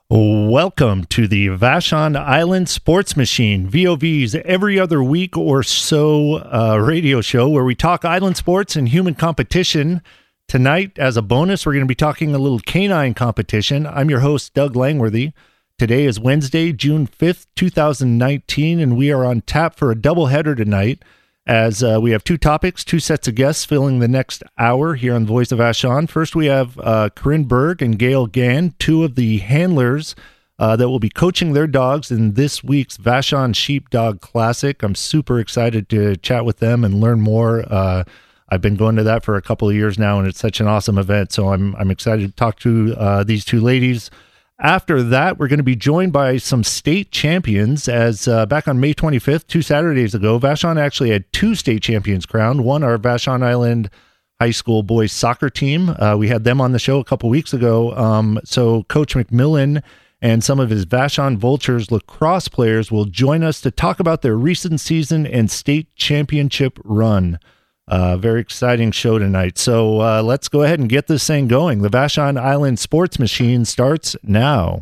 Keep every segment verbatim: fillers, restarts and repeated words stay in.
Welcome to the Vashon Island Sports Machine, V O V's every other week or so uh, radio show where we talk island sports and human competition. Tonight, as a bonus, we're going to be talking a little canine competition. I'm your host, Doug Langworthy. Today is Wednesday, June fifth, twenty nineteen, and we are on tap for a doubleheader tonight as uh, we have two topics, two sets of guests filling the next hour here on Voice of Vashon. First, we have uh, Corinne Berg and Gail Gann, two of the handlers uh, that will be coaching their dogs in this week's Vashon Sheepdog Classic. I'm super excited to chat with them and learn more. Uh, I've been going to that for a couple of years now, and it's such an awesome event, so I'm I'm excited to talk to uh, these two ladies. After that, we're going to be joined by some state champions as uh, back on May twenty-fifth, two Saturdays ago, Vashon actually had two state champions crowned. One, our Vashon Island High School boys soccer team. Uh, we had them on the show a couple weeks ago. Um, so Coach McMillan and some of his Vashon Vultures lacrosse players will join us to talk about their recent season and state championship run. Uh, very exciting show tonight. So uh, let's go ahead and get this thing going. The Vashon Island Sports Machine starts now.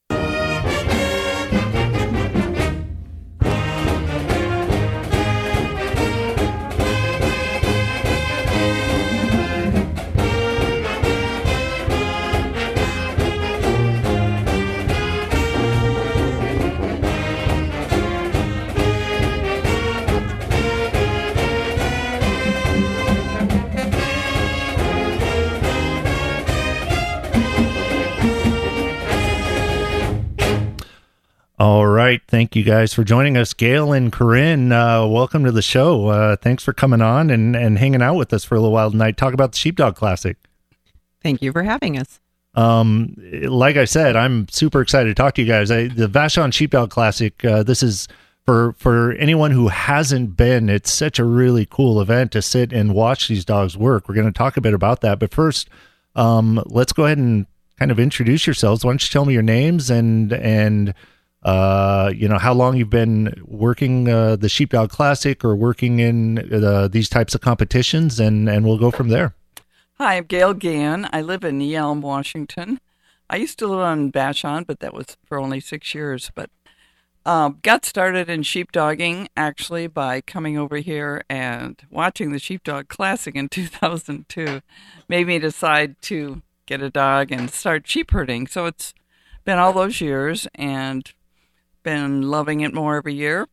All right. Thank you guys for joining us. Gail and Corinne, uh, welcome to the show. Uh, thanks for coming on and, and hanging out with us for a little while tonight. Talk about the Sheepdog Classic. Thank you for having us. Um, like I said, I'm super excited to talk to you guys. I, the Vashon Sheepdog Classic, uh, this is for, for anyone who hasn't been, it's such a really cool event to sit and watch these dogs work. We're going to talk a bit about that. But first, um, let's go ahead and kind of introduce yourselves. Why don't you tell me your names and, and, Uh, you know, how long you've been working uh, the Sheepdog Classic or working in uh, these types of competitions, and, and we'll go from there. Hi, I'm Gail Gann. I live in Yelm, Washington. I used to live on Vashon, but that was for only six years. But um, got started in sheepdogging, actually, by coming over here and watching the Sheepdog Classic in two thousand two. Made me decide to get a dog and start sheep herding. So it's been all those years, and been loving it more every year.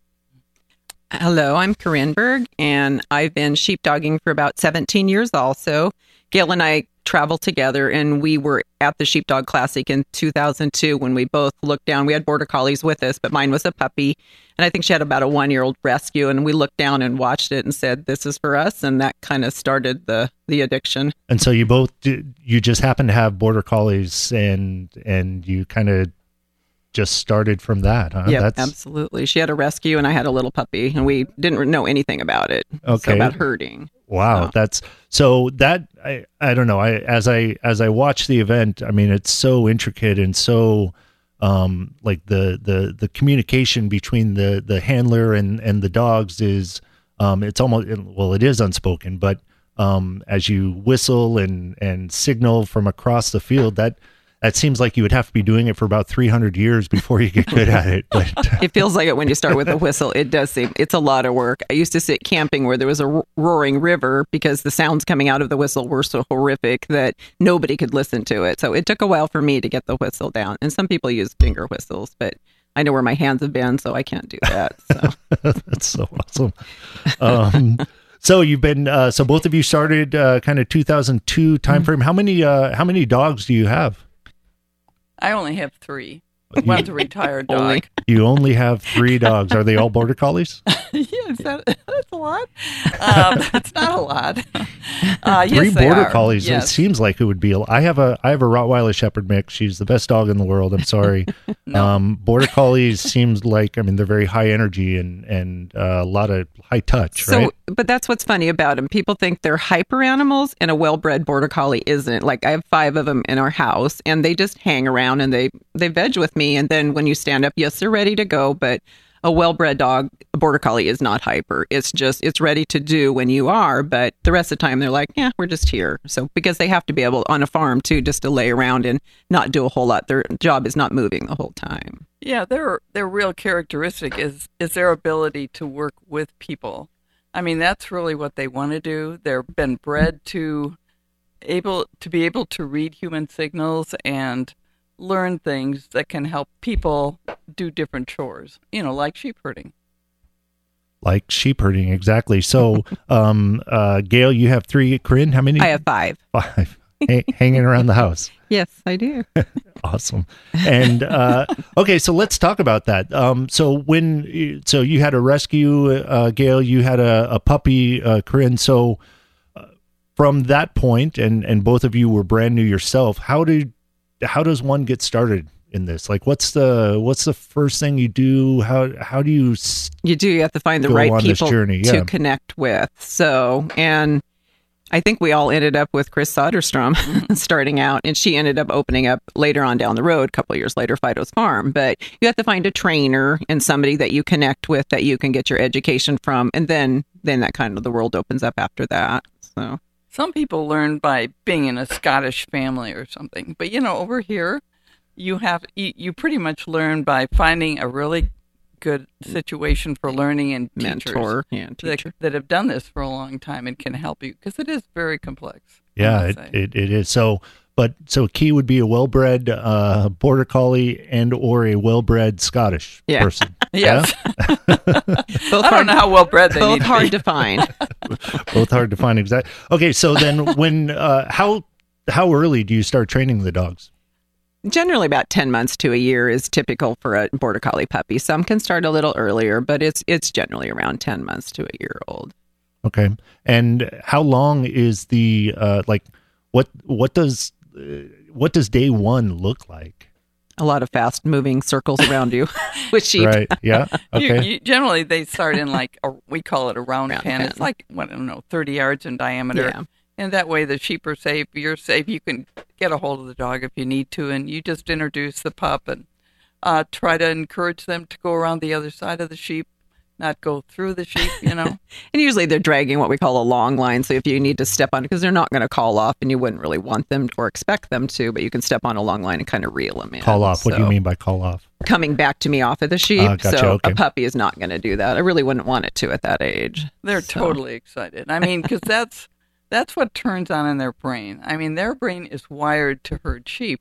Hello, I'm Corinne Berg, and I've been sheepdogging for about seventeen years also. Gail and I traveled together, and we were at the Sheepdog Classic in two thousand two when we both looked down. We had Border Collies with us, but mine was a puppy, and I think she had about a one-year-old rescue, and we looked down and watched it and said, this is for us, and that kind of started the, the addiction. And so you both, you just happened to have Border Collies, and and you kind of just started from that, huh? Yeah, That's... absolutely. She had a rescue and I had a little puppy, and we didn't know anything about it. Okay. So about herding. Wow. So. That's so that I, I don't know. I, as I, as I watch the event, I mean, it's so intricate and so, um, like the, the, the communication between the, the handler and, and the dogs is, um, it's almost, well, it is unspoken, but, um, as you whistle and, and signal from across the field, that, That seems like you would have to be doing it for about three hundred years before you get good at it. But it feels like it when you start with a whistle. It does seem, it's a lot of work. I used to sit camping where there was a ro- roaring river because the sounds coming out of the whistle were so horrific that nobody could listen to it. So it took a while for me to get the whistle down. And some people use finger whistles, but I know where my hands have been, so I can't do that. So. That's so awesome. Um, so you've been, uh, so both of you started uh, kind of two thousand two timeframe. Mm-hmm. How many, uh, how many dogs do you have? I only have three. One's a retired dog. Only. You only have three dogs. Are they all Border Collies? Yes, that, that's a lot. Um, that's not a lot. Uh, three yes, they Border are. Collies. Yes. It seems like it would be. A, I have a I have a Rottweiler Shepherd mix. She's the best dog in the world. I'm sorry. No. um, Border Collies seems like, I mean, they're very high energy and and uh, a lot of high touch, So, right? but that's what's funny about them. People think they're hyper animals, and a well-bred Border Collie isn't. Like, I have five of them in our house, and they just hang around and they they veg with me. And then when you stand up, yes, they're ready to go, but a well-bred dog, a border collie, is not hyper. It's just, it's ready to do when you are, but the rest of the time they're like, yeah, we're just here. So because they have to be able on a farm too, just to lay around and not do a whole lot. Their job is not moving the whole time. Yeah, their their real characteristic is is their ability to work with people. I mean, that's really what they want to do. They've been bred to able to be able to read human signals and learn things that can help people do different chores, you know, like sheep herding. Like sheep herding, exactly. So, um, uh, Gail, you have three. Corinne, how many? I have five. Five. H- hanging around the house. Yes, I do. Awesome. And uh, okay, so let's talk about that. Um, so when, so you had a rescue, uh, Gail, you had a, a puppy, uh, Corinne. So uh, from that point, and and both of you were brand new yourself. How did how does one get started in this? Like, what's the what's the first thing you do? How how do you s- You do. You have to find the go right on this people journey? to Yeah. connect with. So, and I think we all ended up with Chris Soderstrom starting out, and she ended up opening up later on down the road, a couple of years later, Fido's Farm. But you have to find a trainer and somebody that you connect with that you can get your education from, and then then that kind of the world opens up after that. So Some people learn by being in a Scottish family or something, but you know, over here, you have you, you pretty much learn by finding a really good situation for learning and teachers mentor and that, teacher. that have done this for a long time and can help you, because it is very complex. I Yeah, must it, say. it, it is. So, but so key would be a well-bred uh, border collie and or a well-bred Scottish Yeah. person. Yes. Both I hard, don't know how well bred they both need to hard be. to find. Both hard to find. Exactly. Okay, so then when uh, how how early do you start training the dogs? Generally, about ten months to a year is typical for a border collie puppy. Some can start a little earlier, but it's it's generally around ten months to a year old. Okay, and how long is the uh, like what what does uh, what does day one look like? A lot of fast moving circles around you with sheep. Right. Yeah. You- Okay. you- generally, they start in like a, we call it a round, Round pen. pen. It's like what, I don't know, thirty yards in diameter, Yeah. and that way the sheep are safe. You're safe. You can get a hold of the dog if you need to, and you just introduce the pup and uh, try to encourage them to go around the other side of the sheep, not go through the sheep. You know. And usually they're dragging what we call a long line. So if you need to step on, because they're not going to call off, and you wouldn't really want them or expect them to, but you can step on a long line and kind of reel them in. Call off. What do you So, mean by call off? Coming back to me off of the sheep. Ah, gotcha, So okay. a puppy is not going to do that. I really wouldn't want it to at that age. They're So- totally excited. I mean, because that's that's what turns on in their brain. I mean, their brain is wired to herd sheep,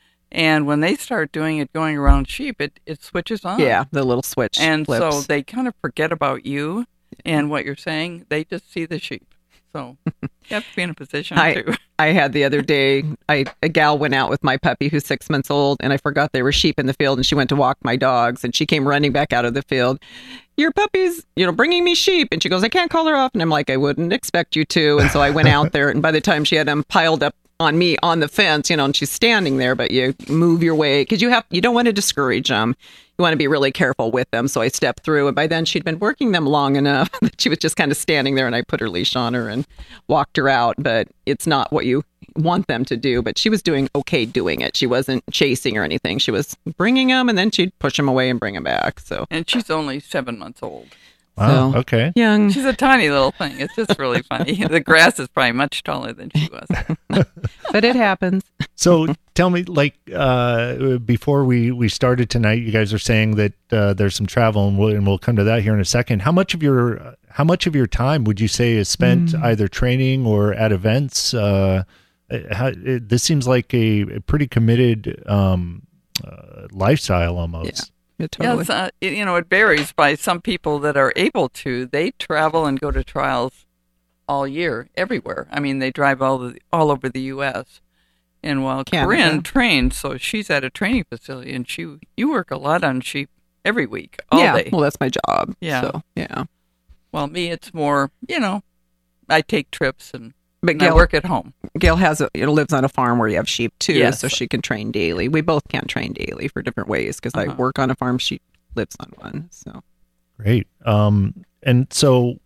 and when they start doing it, going around sheep, it it switches on. Yeah, the little switch. and flips. so they kind of forget about you and what you're saying. They just see the sheep. So you have to be in a position I- to. I had the other day, I a gal went out with my puppy who's six months old, and I forgot there were sheep in the field, and she went to walk my dogs, and she came running back out of the field. Your puppy's, you know, bringing me sheep, and she goes, I can't call her off, and I'm like, I wouldn't expect you to, and so I went out there, and by the time she had them piled up on me on the fence, you know, and she's standing there, but you move your way because you have you don't want to discourage them. You want to be really careful with them. So I stepped through, and by then she'd been working them long enough that she was just kind of standing there, and I put her leash on her and walked her out. But it's not what you want them to do. But she was doing okay doing it. She wasn't chasing or anything. She was bringing them, and then she'd push them away and bring them back. So And she's only seven months old. Wow. So- Okay. young. She's a tiny little thing. It's just really funny. The grass is probably much taller than she was. But it happens. So tell me, like, uh, before we, we started tonight, you guys are saying that uh, there's some travel, and we'll, and we'll come to that here in a second. How much of your how much of your time would you say is spent Mm. either training or at events? Uh, how, it, this seems like a, a pretty committed um, uh, lifestyle almost. Yeah, totally. Yes, uh, it, you know, it varies by some people that are able to. They travel and go to trials all year, everywhere. I mean, they drive all the, all over the U S And while Canada. Corinne trains, so she's at a training facility, and she you work a lot on sheep every week, all yeah. day. Well, that's my job. Yeah. So, yeah. Well, me, it's more, you know, I take trips and, But and I Gail, work at home. Gail has a, you know, lives on a farm where you have sheep too, Yes. so she can train daily. We both can't train daily for different ways because I Uh-huh. work on a farm. She lives on one. So Great. Um, and so,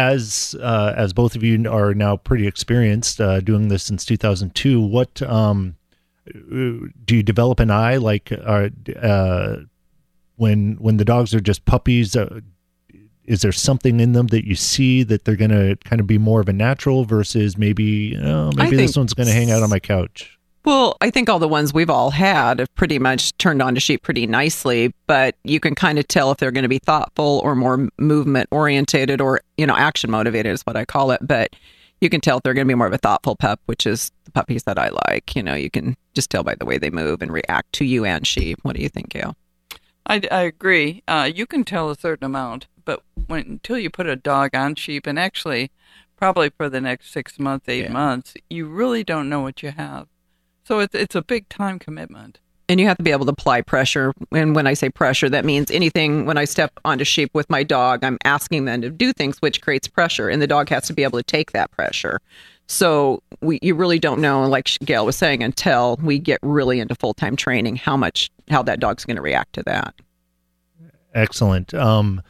as uh, as both of you are now pretty experienced uh, doing this since two thousand two, what um, do you develop an eye? Like, uh, uh, when when the dogs are just puppies, uh, is there something in them that you see that they're going to kind of be more of a natural versus maybe, oh, maybe this one's going to hang out on my couch? Well, I think all the ones we've all had have pretty much turned on to sheep pretty nicely, but you can kind of tell if they're going to be thoughtful or more movement orientated or, you know, action motivated is what I call it. But you can tell if they're going to be more of a thoughtful pup, which is the puppies that I like. You know, you can just tell by the way they move and react to you and sheep. What do you think, Gail? I, I agree. Uh, you can tell a certain amount, but when, until you put a dog on sheep, and actually probably for the next six months, eight yeah. months, you really don't know what you have. So it's it's a big time commitment. And you have to be able to apply pressure. And when I say pressure, that means anything, when I step onto sheep with my dog, I'm asking them to do things, which creates pressure. And the dog has to be able to take that pressure. So we, you really don't know, like Gail was saying, until we get really into full-time training, how much, how that dog's going to react to that. Excellent. Um,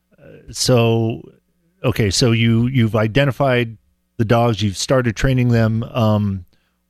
so, okay, so you, you've identified the dogs, you've started training them, um,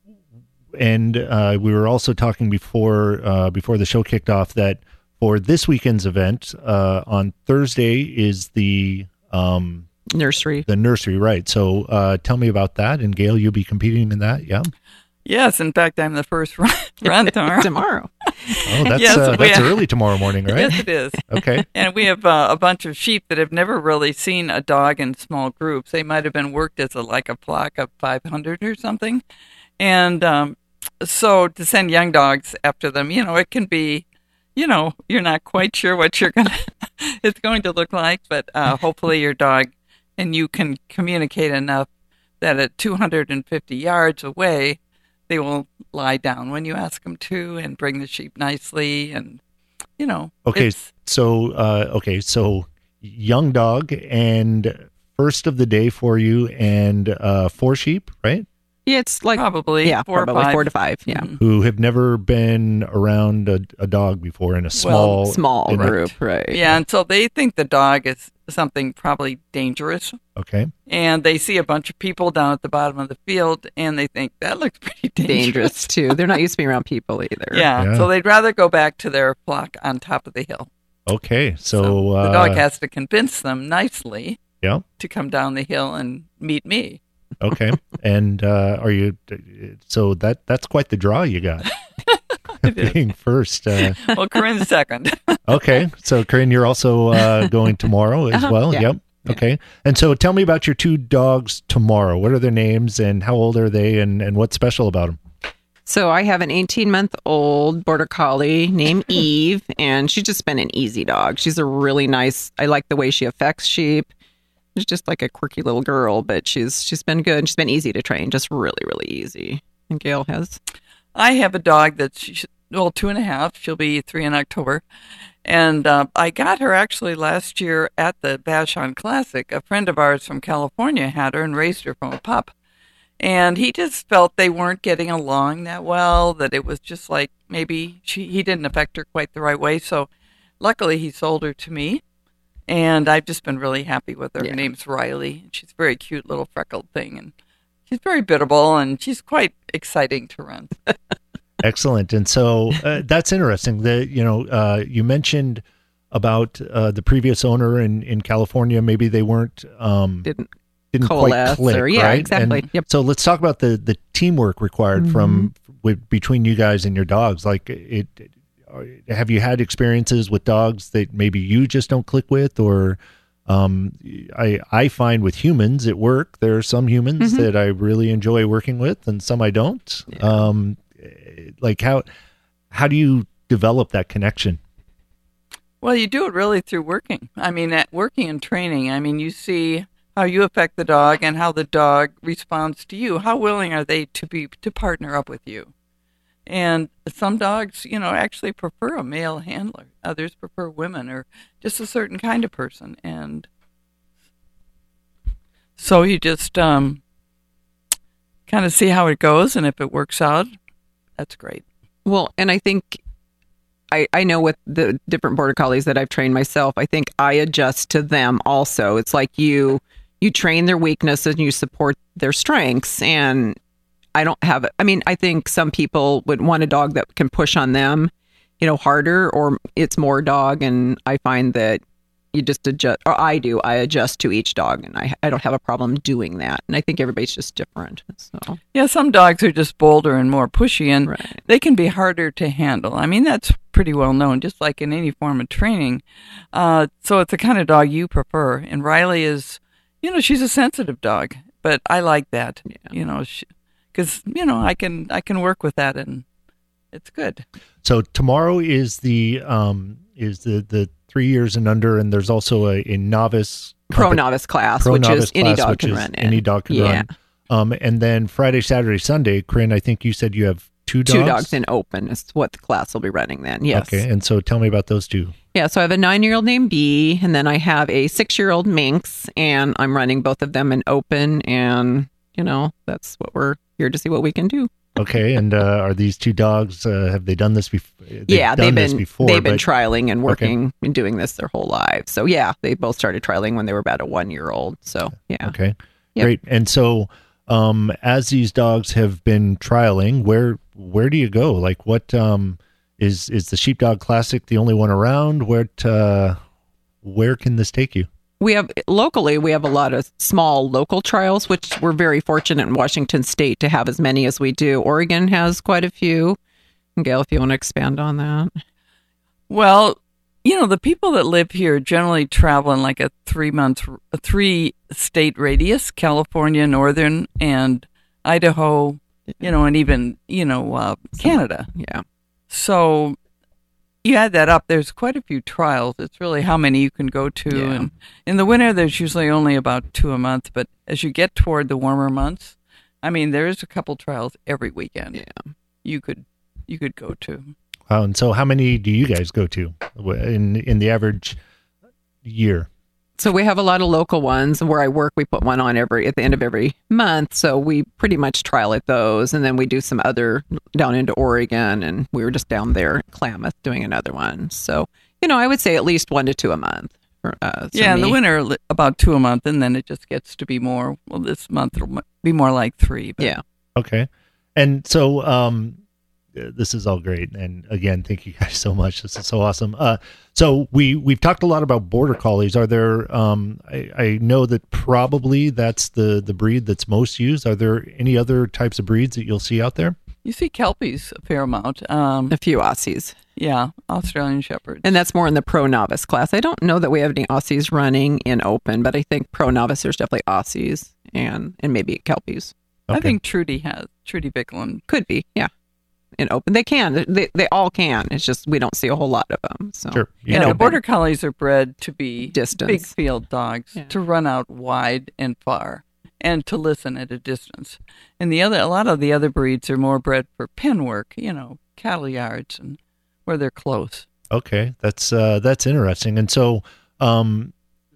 and uh, we were also talking before uh, before the show kicked off that for this weekend's event uh, on Thursday is the um, nursery. The nursery, right? So uh, tell me about that. And Gail, you'll be competing in that, yeah? Yes, in fact, I'm the first run, run tomorrow. tomorrow. Oh, that's yes, uh, that's have, early tomorrow morning, right? Yes, it is. Okay. And we have uh, a bunch of sheep that have never really seen a dog in small groups. They might have been worked as a, like a flock of five hundred or something, and um, so to send young dogs after them, you know, it can be, you know, you're not quite sure what you're gonna it's going to look like, but uh, hopefully your dog and you can communicate enough that at two hundred fifty yards away, they will lie down when you ask them to and bring the sheep nicely, and you know. Okay, so uh, okay, so young dog and first of the day for you, and uh, four sheep, right? Yeah, it's like probably yeah, four, probably five. four to five. Yeah, mm-hmm. Who have never been around a, a dog before in a small well, small in group, it. right? Yeah, and so they think the dog is something probably dangerous. Okay. And they see a bunch of people down at the bottom of the field, and they think that looks pretty dangerous. Dangerous too. They're not used to being around people either. Yeah, yeah. So they'd rather go back to their flock on top of the hill. Okay, so, so uh, the dog has to convince them nicely. Yeah. To come down the hill and meet me. Okay, and uh, are you? So that that's quite the draw you got. Being first. Uh, well, Corinne's second. Okay, so Corinne, you're also uh, going tomorrow as uh-huh, well. Yeah. Yep. Yeah. Okay, and so tell me about your two dogs tomorrow. What are their names, and how old are they, and and what's special about them? So I have an eighteen-month-old border collie named Eve, and she's just been an easy dog. She's a really nice. I like the way she affects sheep. She's just like a quirky little girl, but she's she's been good. She's been easy to train, just really, really easy. And Gail has? I have a dog that's, she's, well, two and a half. She'll be three in October. And uh, I got her actually last year at the Vashon Classic. A friend of ours from California had her and raised her from a pup. And he just felt they weren't getting along that well, that it was just like maybe she he didn't affect her quite the right way. So luckily he sold her to me. And I've just been really happy with her. Yeah. Her name's Riley. She's a very cute little freckled thing. And she's very biddable, and she's quite exciting to run. Excellent. And so uh, that's interesting. The you know uh, you mentioned about uh, the previous owner in, in California. Maybe they weren't um, Didn't didn't quite coalesce click, or- yeah, right? exactly. And Yep. So let's talk about the the teamwork required Mhm. from with, between you guys and your dogs. Like it, it, have you had experiences with dogs that maybe you just don't click with, or um, I I find with humans at work there are some humans Mhm. that I really enjoy working with, and some I don't. Yeah. Um, like how how do you develop that connection? Well, you do it really through working. I mean, at working and training, I mean, you see how you affect the dog and how the dog responds to you. How willing are they to be to partner up with you? And some dogs, you know, actually prefer a male handler. Others prefer women or just a certain kind of person. And so you just um, kind of see how it goes, and if it works out, that's great. Well, and I think I, I know with the different border collies that I've trained myself, I think I adjust to them also. It's like you you train their weaknesses and you support their strengths. And I don't have, I mean, I think some people would want a dog that can push on them. you know, harder or it's more dog. And I find that you just adjust, or I do, I adjust to each dog, and I I don't have a problem doing that. And I think everybody's just different. So yeah, some dogs are just bolder and more pushy, and right. they can be harder to handle. I mean, that's pretty well known, just like in any form of training. Uh, so it's the kind of dog you prefer. And Riley is, you know, she's a sensitive dog, but I like that. Yeah. You know, because you know I can I can work with that, and it's good. So tomorrow is the um is the the three years and under, and there's also a, a novice pro comp- novice class, pro which novice is any class, dog which can is run in. Any dog can yeah. run. Um, and then Friday, Saturday, Sunday, Corinne, I think you said you have two dogs. Two dogs in open is what the class will be running then. Yes. Okay, and so tell me about those two. Yeah, so I have a nine-year-old named Bee, and then I have a six-year-old Minx, and I'm running both of them in open, and, you know, that's what we're here to see what we can do. Okay, and uh, are these two dogs, uh, have they done this before? Yeah, they've been before, they've been but... trialing and working okay. and doing this their whole lives. So, yeah, they both started trialing when they were about a one-year-old. So, yeah. Okay, yep. Great. And so um, as these dogs have been trialing, where where do you go? Like what um, is is the Sheepdog Classic the only one around? Where uh, where can this take you? We have locally, we have a lot of small local trials, which we're very fortunate in Washington State to have as many as we do. Oregon has quite a few. Gail, if you want to expand on that. Well, you know, the people that live here generally travel in like a three month, a three state radius: California, Northern, and Idaho. You know, and even you know uh, Canada. Yeah. So you add that up, there's quite a few trials. It's really how many you can go to. Yeah. And in the winter, there's usually only about two a month. But as you get toward the warmer months, I mean, there's a couple trials every weekend. Yeah. You could you could go to. Wow, and so how many do you guys go to in in the average year? So we have a lot of local ones. Where I work, we put one on every at the end of every month. So we pretty much trial at those, and then we do some other down into Oregon, and we were just down there in Klamath doing another one. So you know, I would say at least one to two a month. For, uh, yeah, in me. the winter about two a month, and then it just gets to be more. Well, this month it'll be more like three. But. Yeah. Okay, and so um, this is all great, and again, thank you guys so much. This is so awesome. Uh, so we we've talked a lot about border collies. Are there? Um, I, I know that probably that's the the breed that's most used. Are there any other types of breeds that you'll see out there? You see Kelpies a fair amount. Um, A few Aussies. yeah, Australian Shepherds. And that's more in the pro novice class. I don't know that we have any Aussies running in open, but I think pro novice there's definitely Aussies and and maybe Kelpies. Okay. I think Trudy has Trudy Bicklin. Could be, yeah. In open, they can. They they all can. It's just we don't see a whole lot of them. So Sure. Yeah, in the open. border collies are bred to be Distance. big field dogs, Yeah. to run out wide and far, and to listen at a distance. And the other, a lot of the other breeds are more bred for pen work. You know, cattle yards and where they're close. Okay, that's uh, that's interesting. And so, um,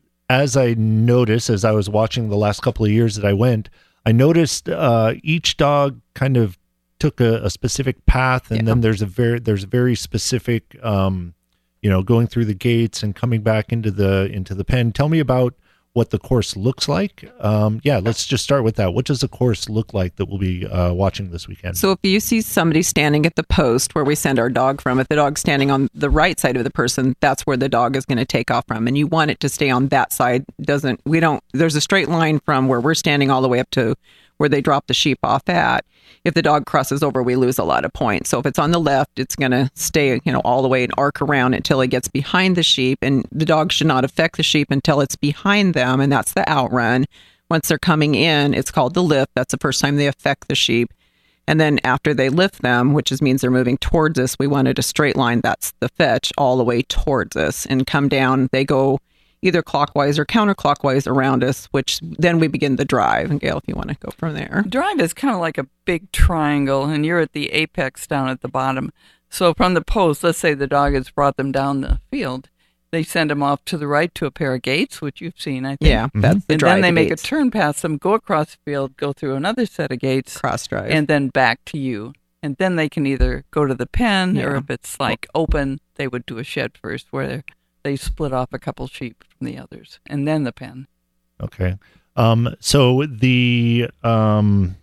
as I noticed, as I was watching the last couple of years that I went, I noticed uh, each dog kind of took a, a specific path, and Yeah. then there's a very there's a very specific, um, you know, going through the gates and coming back into the into the pen. Tell me about what the course looks like. Um, yeah, let's just start with that. What does the course look like that we'll be uh, watching this weekend? So if you see somebody standing at the post where we send our dog from, if the dog's standing on the right side of the person, that's where the dog is going to take off from. And you want it to stay on that side. Doesn't, we don't, there's a straight line from where we're standing all the way up to where they drop the sheep off at. If the dog crosses over, we lose a lot of points. So if it's on the left, it's going to stay, you know, all the way and arc around until it gets behind the sheep. And the dog should not affect the sheep until it's behind them. And that's the outrun. Once they're coming in, it's called the lift. That's the first time they affect the sheep. And then after they lift them, which is, means they're moving towards us, we wanted a straight line. That's the fetch all the way towards us and come down. They go either clockwise or counterclockwise around us, which then we begin the drive. And Gail, if you want to go from there. Drive is kind of like a big triangle, and you're at the apex down at the bottom. So from the post, let's say the dog has brought them down the field, they send them off to the right to a pair of gates, which you've seen, I think. Yeah, that's the And drive then they make gates. a turn past them, go across the field, go through another set of gates, Cross drive. and then back to you. And then they can either go to the pen, or Yeah. if it's like open, they would do a shed first where they split off a couple sheep from the others, and then the pen. Okay. Um, so the um,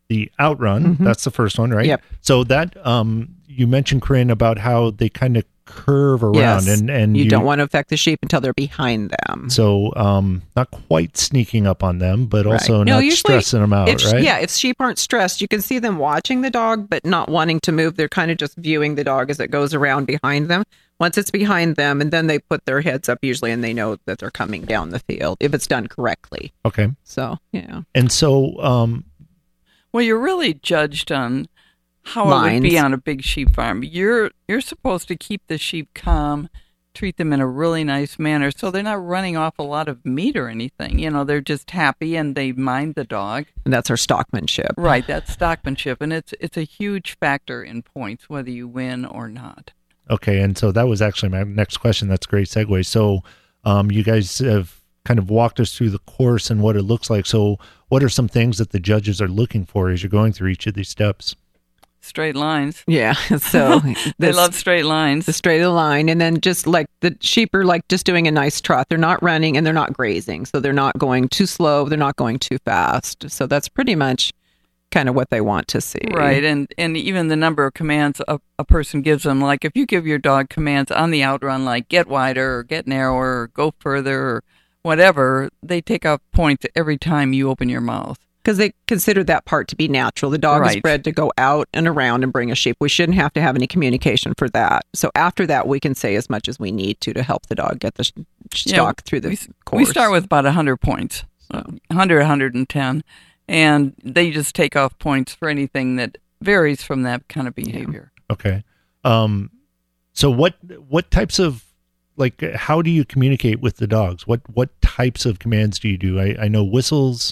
the Outrun. Mhm. That's the first one, right? Yep. So that um, you mentioned, Corinne, about how they kind of curve around, Yes. and and You, don't want to affect the sheep until they're behind them. so um, not quite sneaking up on them, but Right. also No, not usually stressing them out, If, right? Yeah, if sheep aren't stressed, you can see them watching the dog, but not wanting to move. They're kind of just viewing the dog as it goes around behind them. Once it's behind them, and then they put their heads up usually, and they know that they're coming down the field if it's done correctly. Okay. So, yeah. And so um, Well, you're really judged on how it Lines. would be on a big sheep farm. You're you're supposed to keep the sheep calm, treat them in a really nice manner, so they're not running off a lot of meat or anything. You know, they're just happy and they mind the dog. And that's our stockmanship. Right, that's stockmanship, and it's it's a huge factor in points whether you win or not. okay, and so that was actually my next question. That's a great segue. So um, you guys have kind of walked us through the course and what it looks like. So what are some things that the judges are looking for as you're going through each of these steps? Straight lines. Yeah. So They this- love straight lines. the straight of the line, and then just like the sheep are like just doing a nice trot. They're not running and they're not grazing, so they're not going too slow. They're not going too fast. So that's pretty much kind of what they want to see. Right, and and even the number of commands a, a person gives them, like if you give your dog commands on the outrun, like get wider or get narrower or go further or whatever, they take off points every time you open your mouth. Because they consider that part to be natural. The dog is Right. bred to go out and around and bring a sheep. We shouldn't have to have any communication for that. So after that, we can say as much as we need to to help the dog get the sh- stock through the we, course. We start with about one hundred points, So. one hundred, one hundred ten, and they just take off points for anything that varies from that kind of behavior. Okay. Um, so what what types of, like, how do you communicate with the dogs? What what types of commands do you do? I, I know whistles.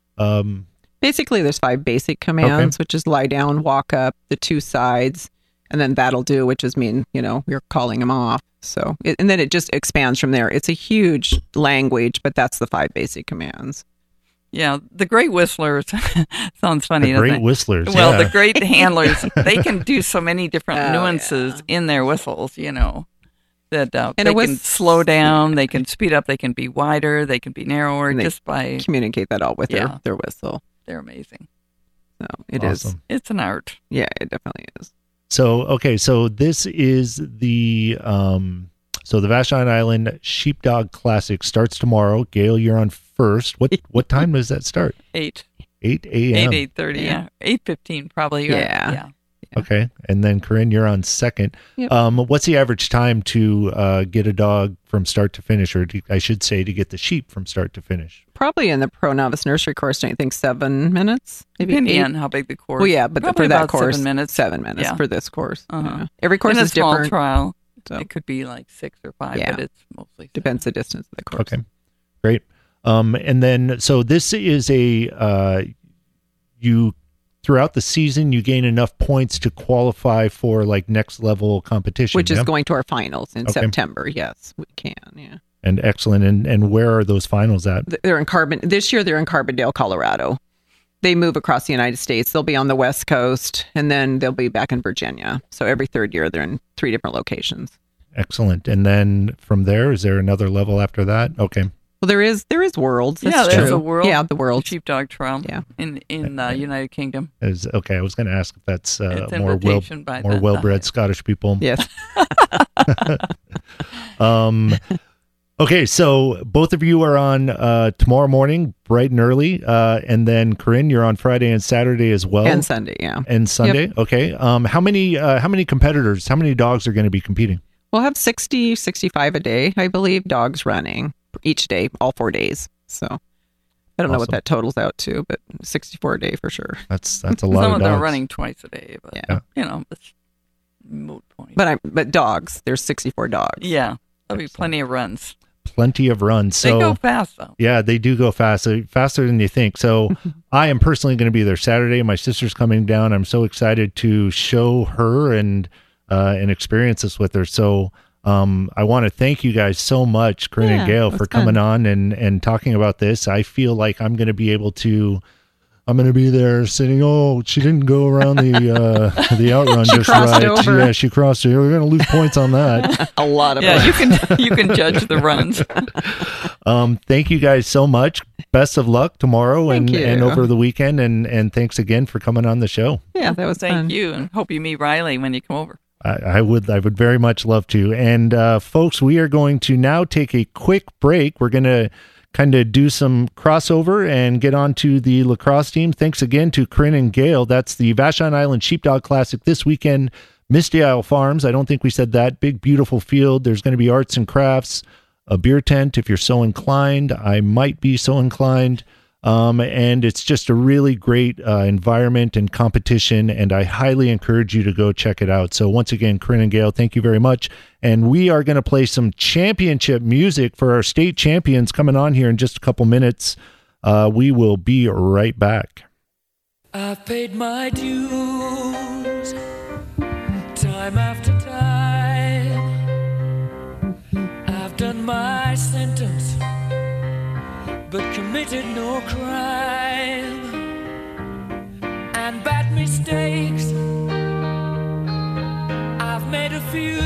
Um, Basically, there's five basic commands, which is lie down, walk up, the two sides, and then that'll do, which is mean, you know, you're calling them off. So, it, and then it just expands from there. It's a huge language, but that's the five basic commands. Yeah, the great whistlers sounds funny. the doesn't great it? whistlers. Well, yeah. the great handlers, they can do so many different Oh, nuances in their whistles, you know, that uh, And they a whis- can slow down, they can speed up, they can be wider, they can be narrower And they- just by, Communicate that all with Yeah. their, their whistle. they're amazing. So it is. Awesome. It's an art. Yeah, it definitely is. So okay, so this is the um, so the Vashon Island Sheepdog Classic starts tomorrow. Gail, you're on first. What what time does that start? Eight, Eight eight, a.m. eight thirty, Yeah. yeah, eight fifteen probably. or- Yeah. yeah. Okay, and then Corinne, you're on second. Yep. Um, what's the average time to uh, get a dog from start to finish, or to, I should say, to get the sheep from start to finish? Probably in the pro novice nursery course, don't you think seven minutes? Maybe Depending eight? on how big the course. Well, yeah, but the, Probably for that about course, seven minutes. Seven minutes Yeah. for this course. Uh-huh. Yeah. Every course in a is small different. trial, So it could be like six or five, Yeah. but it's mostly seven. depends the distance of the course. Okay, great. Um, and then so this is a uh, you throughout the season you gain enough points to qualify for like next level competition, Which is yeah? going to our finals in Okay. September. Yes, we can. Yeah. And excellent. And and where are those finals at? They're in Carbon this year. They're in Carbondale, Colorado. They move across the United States. They'll be on the West Coast, and then they'll be back in Virginia. So every third year, they're in three different locations. Excellent. And then from there, is there another level after that? Okay. Well, there is there is worlds. That's Yeah, there's true. a world. Yeah, the world. sheepdog trial. Yeah. in in the United Kingdom. Is okay. I was going to ask if that's uh, It's more well invitation by more the- well bred Scottish people. Yes. Um. Okay, so both of you are on uh, tomorrow morning, bright and early, uh, and then Corinne, you're on Friday and Saturday as well, And Sunday. Yeah. and Sunday. Okay. Um. How many uh, How many competitors? How many dogs are going to be competing? We'll have sixty, sixty-five a day, I believe, dogs running each day, all four days. So I don't know what Awesome. that totals out to, but sixty-four a day for sure. That's that's a lot Some of of them dogs. are running twice a day, but Yeah. you know, it's moot point. But I but dogs, there's sixty-four dogs. yeah, there'll be Excellent. plenty of runs. Plenty of runs. They So go fast though. yeah, they do go fast, uh, faster than you think. So I am personally going to be there Saturday. My sister's coming down. I'm so excited to show her and uh, and experience this with her. So um, I want to thank you guys so much, Corinne and Yeah, Gail, it for was coming fun. on and and talking about this. I feel like I'm going to be able to I'm going to be there sitting. Oh, she didn't go around the uh, the outrun She just crossed right. over. Yeah, she crossed over. We're going to lose points on that. A lot of Yeah, fun. you can you can judge the runs. Um, thank you guys so much. Best of luck tomorrow and, Thank you. and over the weekend. And, and thanks again for coming on the show. Yeah, that was Thank fun. you, and hope you meet Riley when you come over. I, I would I would very much love to. And uh, folks, we are going to now take a quick break. We're going to kind of do some crossover and get on to the lacrosse team. Thanks again to Corinne and Gail. That's the Vashon Island Sheepdog Classic this weekend. Misty Isle Farms. I don't think we said that. Big, beautiful field. There's going to be arts and crafts, a beer tent if you're so inclined. I might be so inclined. Um, and it's just a really great uh, environment and competition, and I highly encourage you to go check it out. So once again, Corinne and Gail, thank you very much. And we are going to play some championship music for our state champions coming on here in just a couple minutes. Uh, we will be right back. I've paid my dues time after time. I've done my sentence, but committed no crime. And bad mistakes, I've made a few.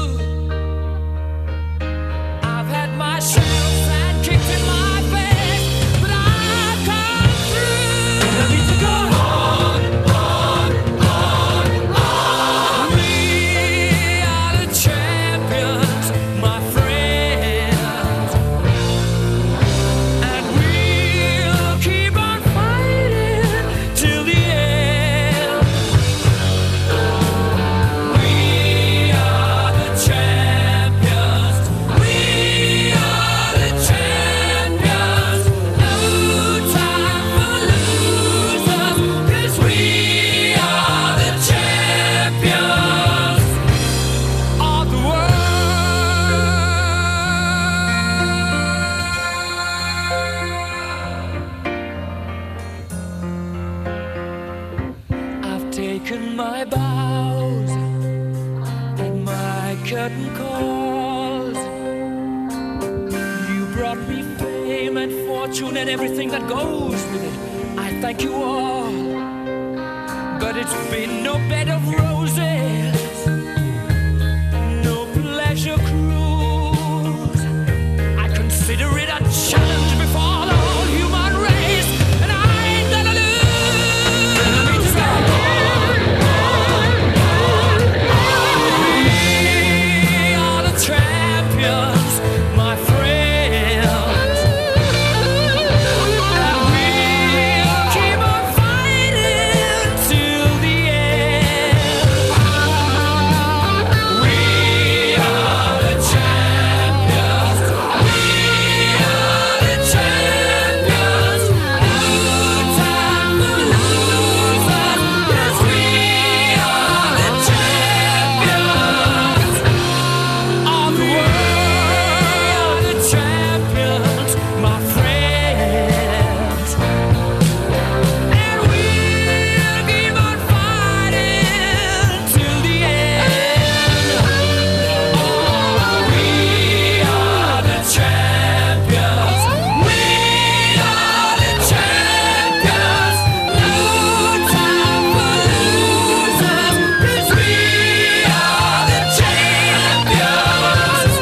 I've had my shells and kicks in my face, but I've come through. I need to go on, on, on, on. We are the champions, my friends. And we'll keep on fighting till the end. We are the champions. We are the champions. No time for losers, 'cause we are the champions of the world. I've taken my bows and my curtain calls. You brought me fame and fortune and everything that goes with it. I thank you all, but it's been no bed of roses, no pleasure cruise. I consider it a challenge before the whole human race, and I ain't gonna lose. I need to go We are the champions, my friends. And we'll keep on fighting till the end. We are the champions. We are the champions. No time for losers, 'cause we are the champions of the world, the champions, my friends. And we'll keep on fighting till the end. Oh, we are the champions. We are the champions. No time for losers, 'cause we are the champions.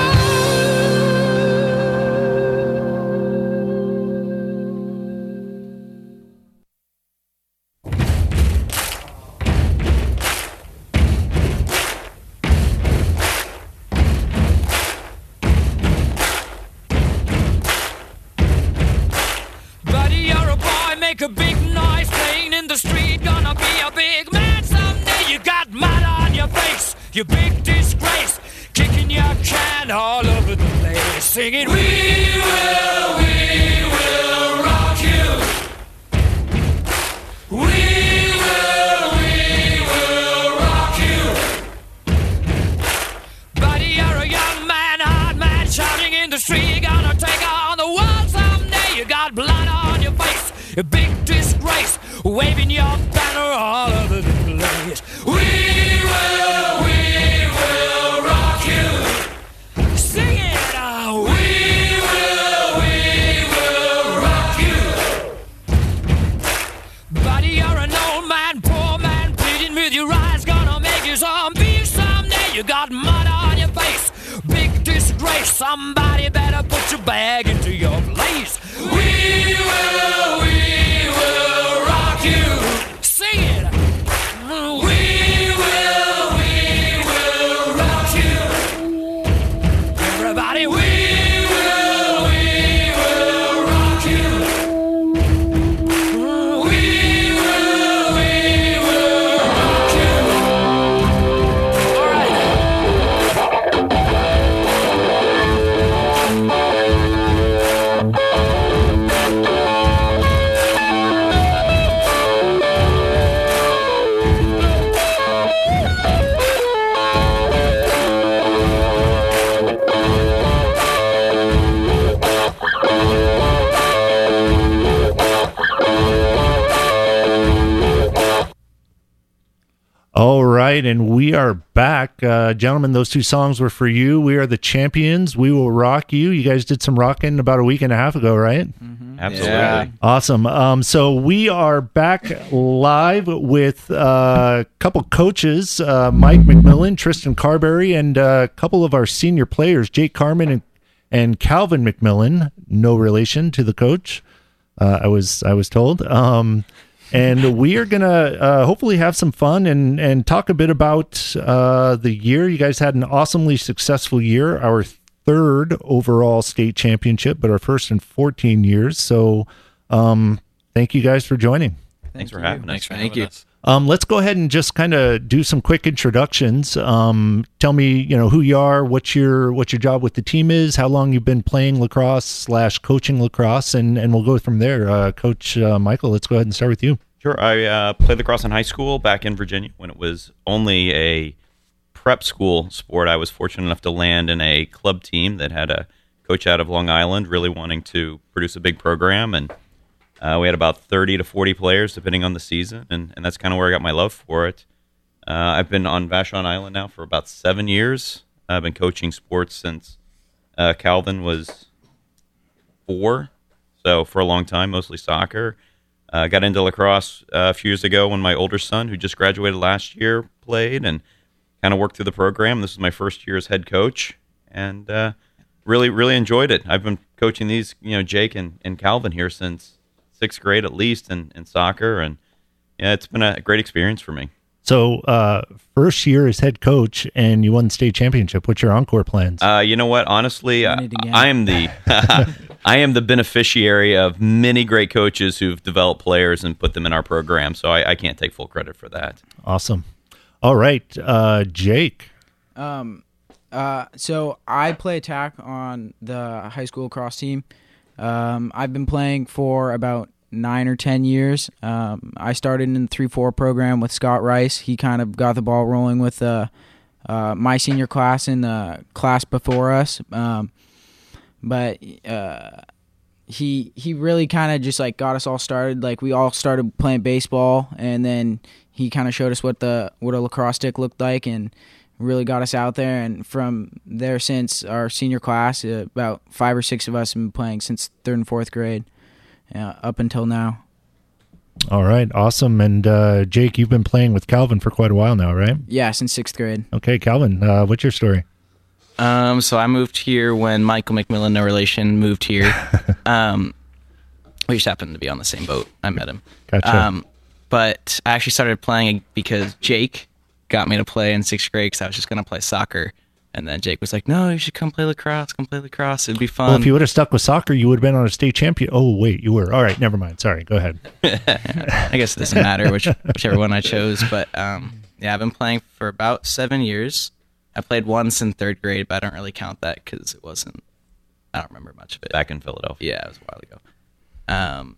Buddy, you're a boy, make a big noise playing in the street. Gonna be a big man someday. You got mud on your face, you big disgrace. Kicking your can all over the place. Singing, we will, we will rock you. We will, we will rock you. Buddy, you're a young man, hard man, shouting in the street. Gonna take on the world someday. You got blood on your face, a big disgrace, waving your banner all over the place. We will, we will rock you. Sing it out. We will, we will rock you. You got mud on your face, big disgrace. Somebody better put your bag into your place. We will, we will rock you. Sing it. We will, we will rock you. Everybody, we will, we will rock you. We will, we will rock you. All right. All right, and we are back. Uh, gentlemen, those two songs were for you. We are the champions. We will rock you. You guys did some rocking about a week and a half ago, right? Mm-hmm. Absolutely. Yeah. Awesome. Um, so we are back live with uh, a couple coaches, uh, Mike McMillan, Tristan Carberry, and uh, a couple of our senior players, Jake Carmen and, and Calvin McMillan. No relation to the coach, uh, I was I was told. Um, and we are going to uh, hopefully have some fun and, and talk a bit about uh, the year. You guys had an awesomely successful year, our third overall state championship, but our first in fourteen years. So um, thank you guys for joining. Thanks for having us. Thanks for Thank you. Us. Um, let's go ahead and just kind of do some quick introductions. Um, tell me, you know, who you are, what your what your job with the team is, how long you've been playing lacrosse slash coaching lacrosse, and, and we'll go from there. Uh, Coach uh, Michael, let's go ahead and start with you. Sure. I uh, played lacrosse in high school back in Virginia when it was only a prep school sport. I was fortunate enough to land in a club team that had a coach out of Long Island really wanting to produce a big program, and Uh, we had about thirty to forty players, depending on the season, and, and that's kind of where I got my love for it. Uh, I've been on Vashon Island now for about seven years. I've been coaching sports since uh, Calvin was four, so for a long time, mostly soccer. I uh, got into lacrosse uh, a few years ago when my older son, who just graduated last year, played, and kind of worked through the program. This is my first year as head coach, and uh, really, really enjoyed it. I've been coaching these, you know, Jake and, and Calvin here since sixth grade at least in, in soccer, and yeah, it's been a great experience for me. So uh, first year as head coach, and you won the state championship. What's your encore plans? Uh, you know what? Honestly, I, I am the I am the beneficiary of many great coaches who've developed players and put them in our program, so I, I can't take full credit for that. Awesome. All right, uh, Jake. Um, uh, so I play attack on the high school lacrosse team. Um, I've been playing for about nine or ten years. Um, I started in the three four program with Scott Rice. He kind of got the ball rolling with uh, uh, my senior class and the class before us. Um, but uh, he he really kind of just like got us all started. Like we all started playing baseball, and then he kind of showed us what the what a lacrosse stick looked like, and really got us out there. And from there, since our senior class, uh, about five or six of us have been playing since third and fourth grade, uh, up until now. All right, awesome. And uh, Jake, you've been playing with Calvin for quite a while now, right? Yeah, since sixth grade. Okay, Calvin, uh, what's your story? Um, so I moved here when Michael McMillan, no relation, moved here. um, we just happened to be on the same boat. I met him. Gotcha. Um, but I actually started playing because Jake got me to play in sixth grade because I was just going to play soccer. And then Jake was like, no, you should come play lacrosse, come play lacrosse. It'd be fun. Well, if you would have stuck with soccer, you would have been on a state champion. Oh, wait, you were. All right, never mind. Sorry, go ahead. I guess it doesn't matter which, whichever one I chose. But um, yeah, I've been playing for about seven years. I played once in third grade, but I don't really count that because it wasn't, I don't remember much of it. Back in Philadelphia. Yeah, it was a while ago. Um,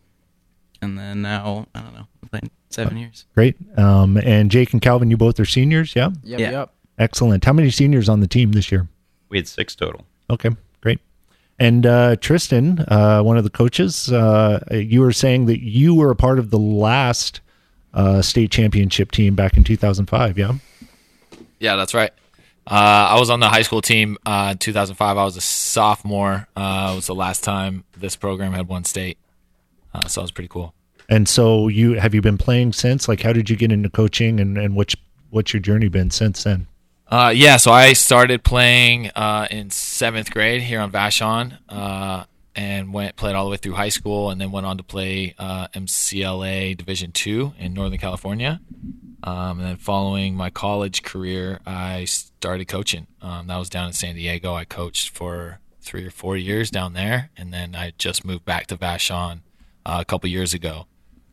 and then now, I don't know, I'm playing seven years. Great. Um, and Jake and Calvin, you both are seniors, yeah? Yep, Yeah. yep. Excellent. How many seniors on the team this year? We had six total. Okay, great. And uh, Tristan, uh, one of the coaches, uh, you were saying that you were a part of the last uh, state championship team back in two thousand five, yeah? Yeah, that's right. Uh, I was on the high school team uh, in two thousand five. I was a sophomore. Uh, it was the last time this program had won state. Uh, so it was pretty cool. And so you have you been playing since? Like, how did you get into coaching, and, and which what's your journey been since then? Uh, yeah, so I started playing uh, in seventh grade here on Vashon, uh, and went played all the way through high school, and then went on to play uh, M C L A Division two in Northern California. Um, and then following my college career, I started coaching. Um, that was down in San Diego. I coached for three or four years down there, and then I just moved back to Vashon uh, a couple years ago.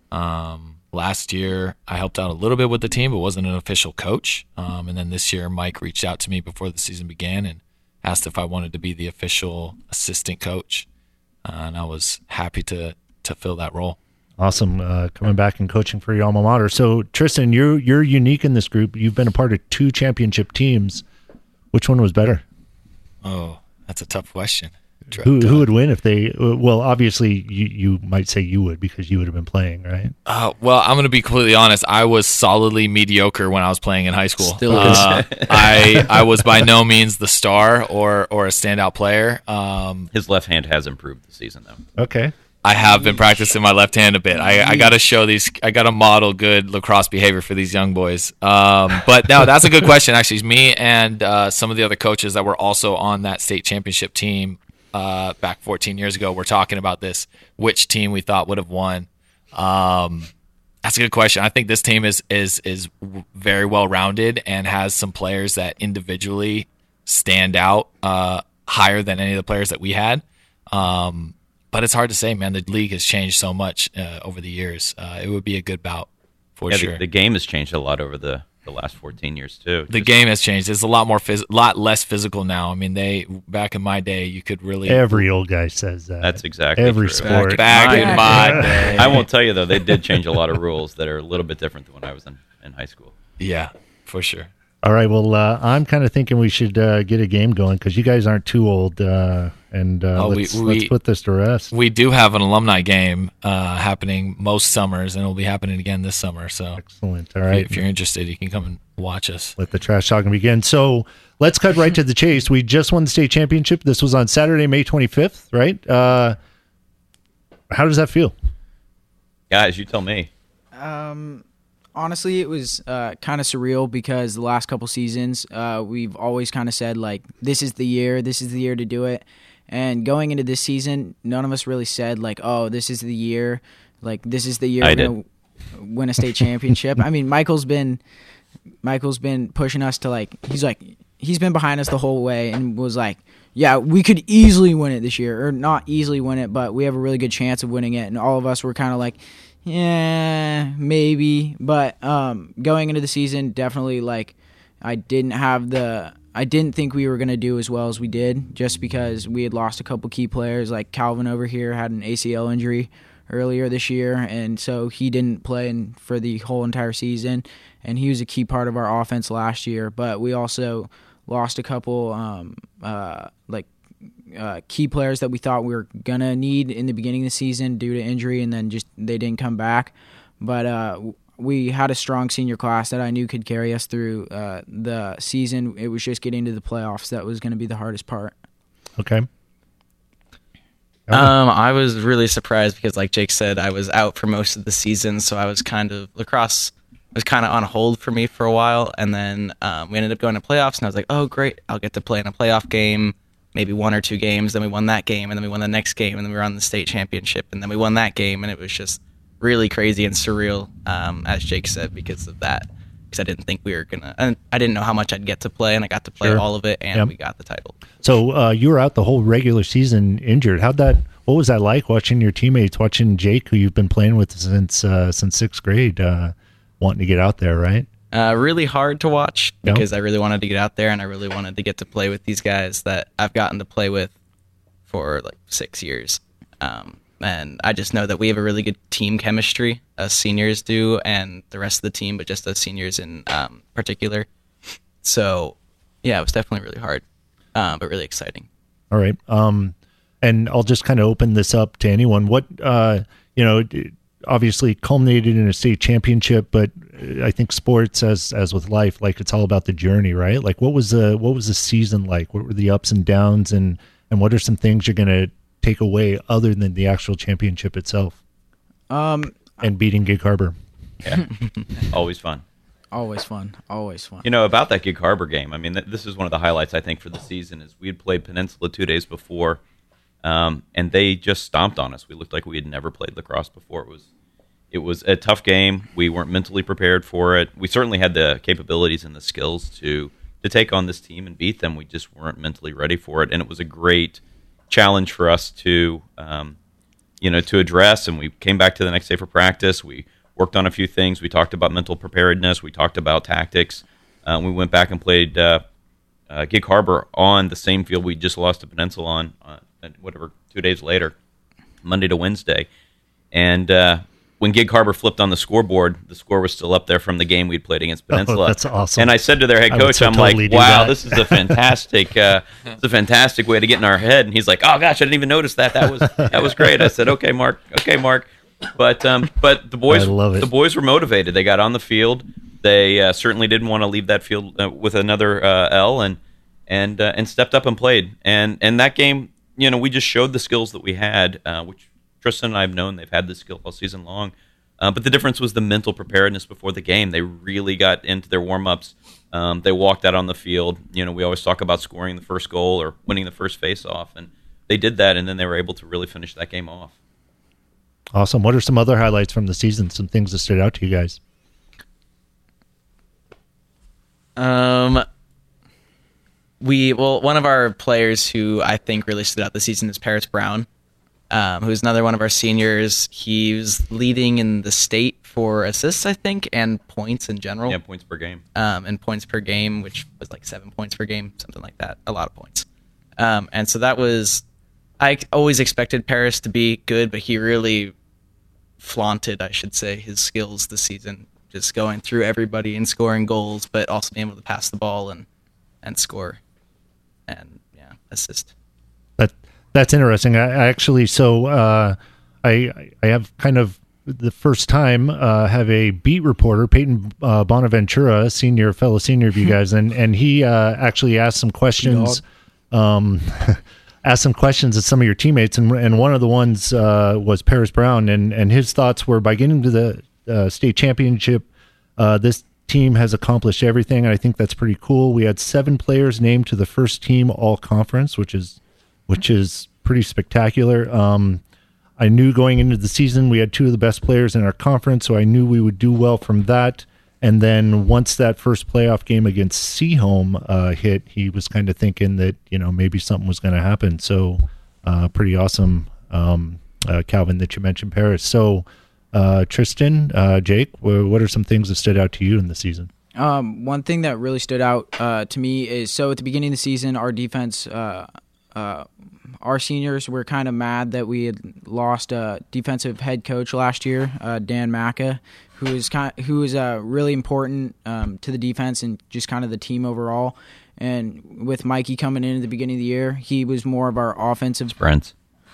Um, last year, I helped out a little bit with the team, but wasn't an official coach. Um, and then this year, Mike reached out to me before the season began and asked if I wanted to be the official assistant coach. Uh, and I was happy to to fill that role. Awesome, uh, coming back and coaching for your alma mater. So, Tristan, you're you're unique in this group. You've been a part of two championship teams. Which one was better? Oh, that's a tough question. Who who would win if they? Well, obviously, you you might say you would because you would have been playing, right? Uh, well, I'm going to be completely honest. I was solidly mediocre when I was playing in high school. Still uh, I I was by no means the star or or a standout player. Um, His left hand has improved this season, though. Okay. I have been practicing my left hand a bit. I, I got to show these. I got to model good lacrosse behavior for these young boys. Um, but no, that's a good question. Actually, me and uh, some of the other coaches that were also on that state championship team uh, back fourteen years ago were talking about this. Which team we thought would have won? Um, that's a good question. I think this team is is is very well rounded and has some players that individually stand out uh, higher than any of the players that we had. Um, But it's hard to say, man. The league has changed so much uh, over the years. Uh, it would be a good bout for yeah, sure. The, the game has changed a lot over the, the last fourteen years too. The Just, game has changed. It's a lot more, phys- lot less physical now. I mean, they back in my day, you could really Every old guy says that. That's exactly Every true. sport. back in my day. I won't tell you though, they did change a lot of rules that are a little bit different than when I was in, in high school. Yeah, for sure. All right. Well, uh, I'm kind of thinking we should uh, get a game going because you guys aren't too old, uh, and uh, Oh, we- let's, we- let's put this to rest. We do have an alumni game uh, happening most summers, and it'll be happening again this summer. So Excellent. All right. if you're interested, you can come and watch us. Let the trash talking begin. So let's cut right to the chase. We just won the state championship. This was on Saturday, May twenty-fifth, right? Uh, how does that feel? Guys, you tell me. Um, honestly, it was uh, kind of surreal because the last couple seasons, uh, we've always kind of said, like, this is the year, this is the year to do it. And going into this season, none of us really said, like, oh, this is the year. Like, this is the year I we're going to win a state championship. I mean, Michael's been Michael's been pushing us to, like, he's like, he's been behind us the whole way and was like, yeah, we could easily win it this year. Or not easily win it, but we have a really good chance of winning it. And all of us were kind of like, yeah, maybe. But um, going into the season, definitely, like, I didn't have the I didn't think we were going to do as well as we did just because we had lost a couple key players. Like Calvin over here had an A C L injury earlier this year, and so he didn't play in, for the whole entire season, and he was a key part of our offense last year. But we also lost a couple um, uh, like uh, key players that we thought we were going to need in the beginning of the season due to injury, and then just they didn't come back. But uh, we had a strong senior class that I knew could carry us through uh, the season. It was just getting to the playoffs that was going to be the hardest part. Okay. Um, I was really surprised because, like Jake said, I was out for most of the season, so I was kind of lacrosse was kind of on hold for me for a while, and then um, we ended up going to playoffs, and I was like, oh great, I'll get to play in a playoff game, maybe one or two games. Then we won that game, and then we won the next game, and then we were on the state championship, and then we won that game, and it was just really crazy and surreal, um, as Jake said, because of that. Because I didn't think we were gonna, and I didn't know how much I'd get to play, and I got to play Sure. all of it, and Yep. we got the title. So uh, you were out the whole regular season injured. How'd that? What was that like watching your teammates, watching Jake, who you've been playing with since uh, since sixth grade, uh, wanting to get out there, right? Uh, really hard to watch Yep. because I really wanted to get out there, and I really wanted to get to play with these guys that I've gotten to play with for like six years. Um, and I just know that we have a really good team chemistry, us seniors do, and the rest of the team, but just us seniors in um, particular. So, yeah, it was definitely really hard, uh, but really exciting. All right. Um, and I'll just kind of open this up to anyone. What, uh, you know, it obviously culminated in a state championship, but I think sports, as as with life, like it's all about the journey, right? Like, what was the what was the season like? What were the ups and downs, and and what are some things you're going to take away other than the actual championship itself Um, and beating Gig Harbor? Yeah, always fun. Always fun. Always fun. You know, about that Gig Harbor game, I mean, th- this is one of the highlights, I think, for the season, is we had played Peninsula two days before, um, and they just stomped on us. We looked like we had never played lacrosse before. It was it was a tough game. We weren't mentally prepared for it. We certainly had the capabilities and the skills to, to take on this team and beat them. We just weren't mentally ready for it, and it was a great challenge for us to, um, you know, to address, and we came back to the next day for practice. We worked on a few things. We talked about mental preparedness. We talked about tactics. Uh, we went back and played uh, uh, Gig Harbor on the same field we just lost to Peninsula on, uh, whatever, two days later, Monday to Wednesday. And uh, when Gig Harbor flipped on the scoreboard, the score was still up there from the game we'd played against Peninsula. Oh, that's awesome. And I said to their head I would coach, so I'm totally like, do wow, that." this is a fantastic uh, it's a fantastic way to get in our head. And he's like, oh, gosh, I didn't even notice that. That was that was great. I said, okay, Mark. Okay, Mark. But um, but the boys I love it. the boys were motivated. They got on the field. They uh, certainly didn't want to leave that field uh, with another uh, L, and and uh, and stepped up and played. And and that game, you know, we just showed the skills that we had, uh, which Tristan and I have known. They've had this skill all season long. Uh, but the difference was the mental preparedness before the game. They really got into their warm-ups. Um, they walked out on the field. You know, we always talk about scoring the first goal or winning the first face-off, and they did that, and then they were able to really finish that game off. Awesome. What are some other highlights from the season? Some things that stood out to you guys? Um, we well, one of our players who I think really stood out this season is Paris Brown, um, who's another one of our seniors. He was leading in the state for assists, I think, and points in general. Yeah, points per game. Um, and points per game, which was like seven points per game, something like that. A lot of points. Um, and so that was, I always expected Paris to be good, but he really flaunted, I should say, his skills this season, just going through everybody and scoring goals, but also being able to pass the ball and, and score and, yeah, assist. That That's interesting. I, I actually, so uh, I I have kind of the first time uh, have a beat reporter, Peyton uh, Bonaventura, a senior, fellow senior of you guys, and, and he uh, actually asked some questions um asked some questions of some of your teammates, and and one of the ones uh, was Paris Brown, and, and his thoughts were, by getting to the uh, state championship, uh, this team has accomplished everything, and I think that's pretty cool. We had seven players named to the first team all conference, which is which is pretty spectacular. Um, I knew going into the season we had two of the best players in our conference, so I knew we would do well from that. And then once that first playoff game against Seaholm uh, hit, he was kind of thinking that, you know, maybe something was going to happen. So uh, pretty awesome, um, uh, Calvin, that you mentioned Paris. So uh, Tristan, uh, Jake, what are some things that stood out to you in the season? Um, one thing that really stood out uh, to me is, so at the beginning of the season, our defense, uh, uh, our seniors were kind of mad that we had lost a defensive head coach last year, uh, Dan Macca, who is kind of, who is uh, really important um, to the defense and just kind of the team overall. And with Mikey coming in at the beginning of the year, he was more of our offensive. Sprints.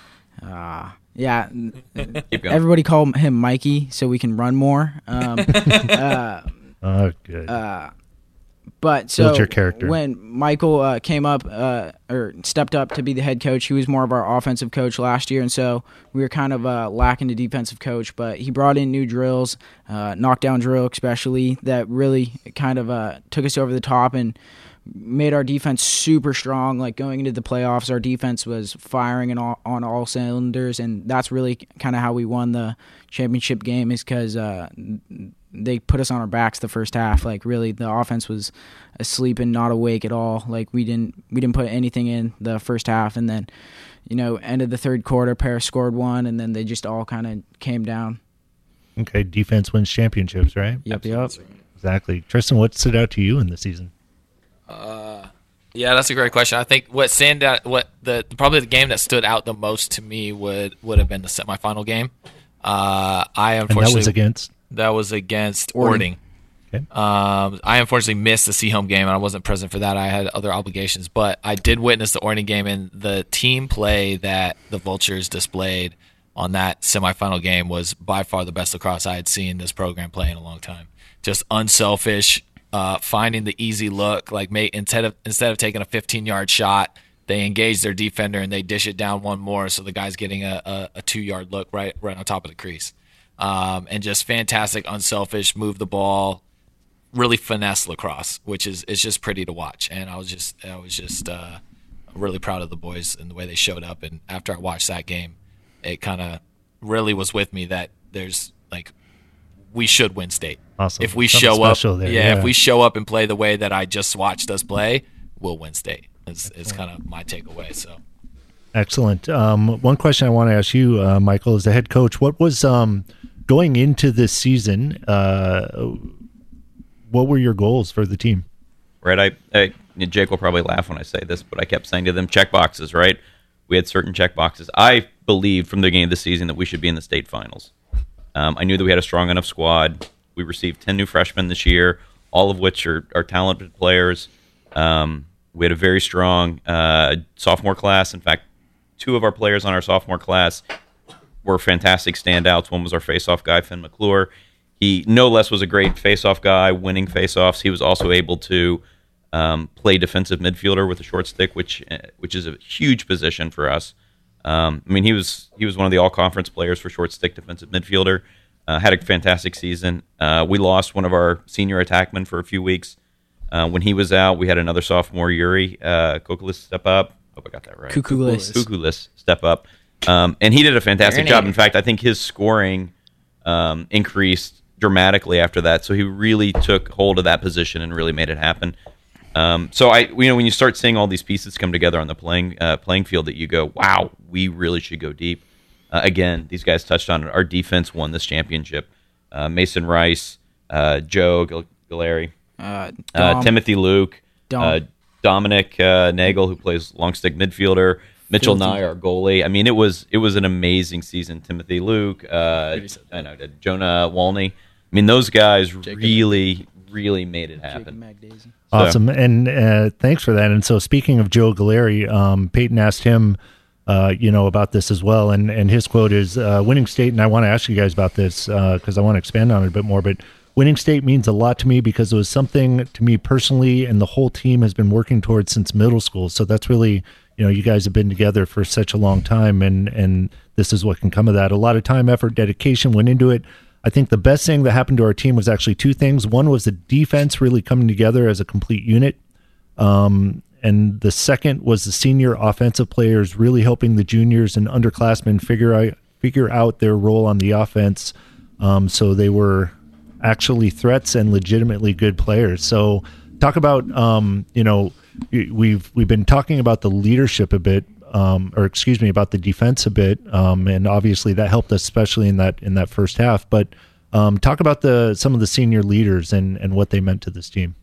Uh, yeah. Keep going. Everybody call him Mikey so we can run more. Um, uh, Oh, good. uh, but so Built your character. when Michael uh, came up uh, or stepped up to be the head coach, he was more of our offensive coach last year, and so we were kind of uh, lacking the defensive coach. But he brought in new drills, uh, knockdown drill especially, that really kind of uh, took us over the top and made our defense super strong. Like going into the playoffs, our defense was firing in all, on all cylinders, and that's really kind of how we won the championship game, is because uh, they put us on our backs the first half. Like really, the offense was asleep and not awake at all. Like we didn't we didn't put anything in the first half, and then, you know, end of the third quarter, Paris scored one, and then they just all kind of came down. Okay, defense wins championships, right? Yep, yep. Exactly. Tristan, what stood out to you in the season? Uh, yeah, that's a great question. I think what stand out, what the probably the game that stood out the most to me would would have been the semifinal game. Uh, I unfortunately And that was against? that was against Ording. Okay. Um, I unfortunately missed the Seaholm game, and I wasn't present for that. I had other obligations, but I did witness the Ording game, and the team play that the Vultures displayed on that semifinal game was by far the best lacrosse I had seen this program play in a long time. Just unselfish. Uh, finding the easy look, like may, instead of instead of taking a fifteen-yard shot, they engage their defender and they dish it down one more, so the guy's getting a, a, a two-yard look right right on top of the crease. Um, and just fantastic, unselfish, move the ball, really finesse lacrosse, which is is just pretty to watch. And I was just I was just uh, really proud of the boys and the way they showed up. And after I watched that game, it kind of really was with me that there's like we should win state. Awesome. If we Something show up, there, yeah, yeah, if we show up and play the way that I just watched us play, we'll win state. It's, it's kind of my takeaway. So. Excellent. Um, one question I want to ask you, uh, Michael, as the head coach, what was um, going into this season? Uh, what were your goals for the team? Right. I, I Jake will probably laugh when I say this, but I kept saying to them, check boxes. Right. We had certain check boxes. I believed from the beginning of the season that we should be in the state finals. Um, I knew that we had a strong enough squad. We received ten new freshmen this year, all of which are, are talented players. Um, we had a very strong uh, sophomore class. In fact, two of our players on our sophomore class were fantastic standouts. One was our face-off guy, Finn McClure. He no less was a great face-off guy, winning face-offs. He was also able to um, play defensive midfielder with a short stick, which which is a huge position for us. Um, I mean, he was he was one of the all-conference players for short stick defensive midfielder. Uh, had a fantastic season. Uh, we lost one of our senior attackmen for a few weeks. Uh, when he was out, we had another sophomore, Yuri uh, Kukulis, step up. Hope I got that right. Kukulis. Kukulis step up. Um, and he did a fantastic job. In fact, I think his scoring um, increased dramatically after that. So he really took hold of that position and really made it happen. Um, so I, you know, when you start seeing all these pieces come together on the playing uh, playing field, that you go, wow, we really should go deep. Uh, again, these guys touched on it. Our defense won this championship. Uh, Mason Rice, uh, Joe Galeri, Uh, uh, Dom, Timothy Luke, Dom. uh, Dominic uh, Nagel, who plays long stick midfielder, Mitchell Filthy. Nye, our goalie. I mean, it was it was an amazing season. Timothy Luke, uh, I know Jonah Walney. I mean, those guys Jacob. really, really made it Jacob happen. Magdaisy. Awesome. And uh, thanks for that. And so speaking of Joe Galeri, um, Peyton asked him, uh, you know, about this as well. And, and his quote is, uh, winning state, and I want to ask you guys about this because uh, I want to expand on it a bit more, but winning state means a lot to me because it was something to me personally and the whole team has been working towards since middle school. So that's really, you know, you guys have been together for such a long time, and, and this is what can come of that. A lot of time, effort, dedication went into it. I think the best thing that happened to our team was actually two things. One was the defense really coming together as a complete unit. Um, and the second was the senior offensive players really helping the juniors and underclassmen figure out, figure out their role on the offense. Um, so they were actually threats and legitimately good players. So talk about, um, you know, we've, we've been talking about the leadership a bit, um, or excuse me, about the defense a bit. Um, and obviously that helped us, especially in that, in that first half, but, um, talk about the, some of the senior leaders and, and what they meant to this team.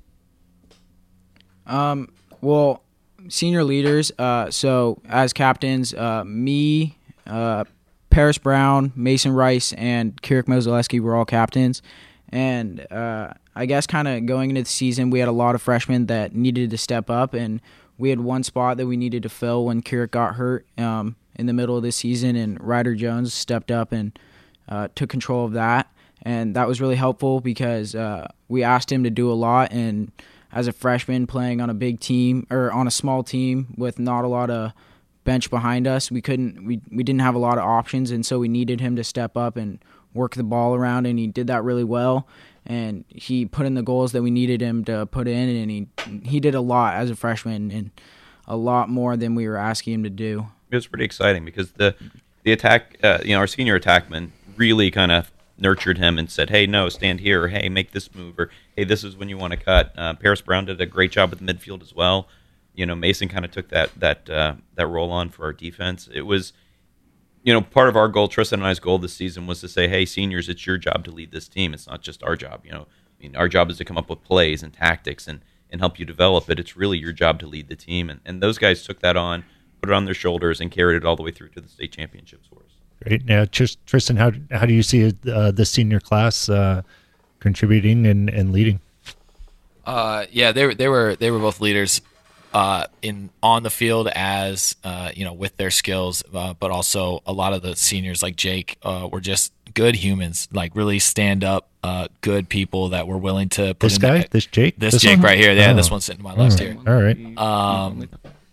Um, well, senior leaders, uh, so as captains, uh, me, uh, Paris Brown, Mason Rice, and Kirik Mozaleski were all captains. And uh, I guess kind of going into the season, we had a lot of freshmen that needed to step up, and we had one spot that we needed to fill when Kirik got hurt um, in the middle of the season, and Ryder Jones stepped up and uh, took control of that. And that was really helpful because uh, we asked him to do a lot, and as a freshman playing on a big team or on a small team with not a lot of bench behind us, we couldn't we, we didn't have a lot of options, and so we needed him to step up and work the ball around, and he did that really well. And he put in the goals that we needed him to put in, and he he did a lot as a freshman, and a lot more than we were asking him to do. It was pretty exciting because the the attack, uh, you know, our senior attackman really kind of nurtured him and said, "Hey, no, stand here," or "Hey, make this move," or "Hey, this is when you want to cut." Uh, Paris Brown did a great job with the midfield as well. You know, Mason kind of took that that uh, that role on for our defense. It was, you know, part of our goal, Tristan and I's goal this season was to say, hey, seniors, it's your job to lead this team. It's not just our job. You know, I mean, our job is to come up with plays and tactics and, and help you develop it. It's really your job to lead the team. And, and those guys took that on, put it on their shoulders, and carried it all the way through to the state championships for us. Great. Now, just, Tristan, how how do you see uh, the senior class uh, contributing and, and leading? Uh, yeah, they were they were they were both leaders. Uh, in on the field as uh, you know, with their skills, uh, but also a lot of the seniors like Jake uh, were just good humans, like really stand up, uh, good people that were willing to put this in guy, the, this Jake, this, this Jake one? right here, yeah, oh. this one's sitting to my left all right. here. All right. Um,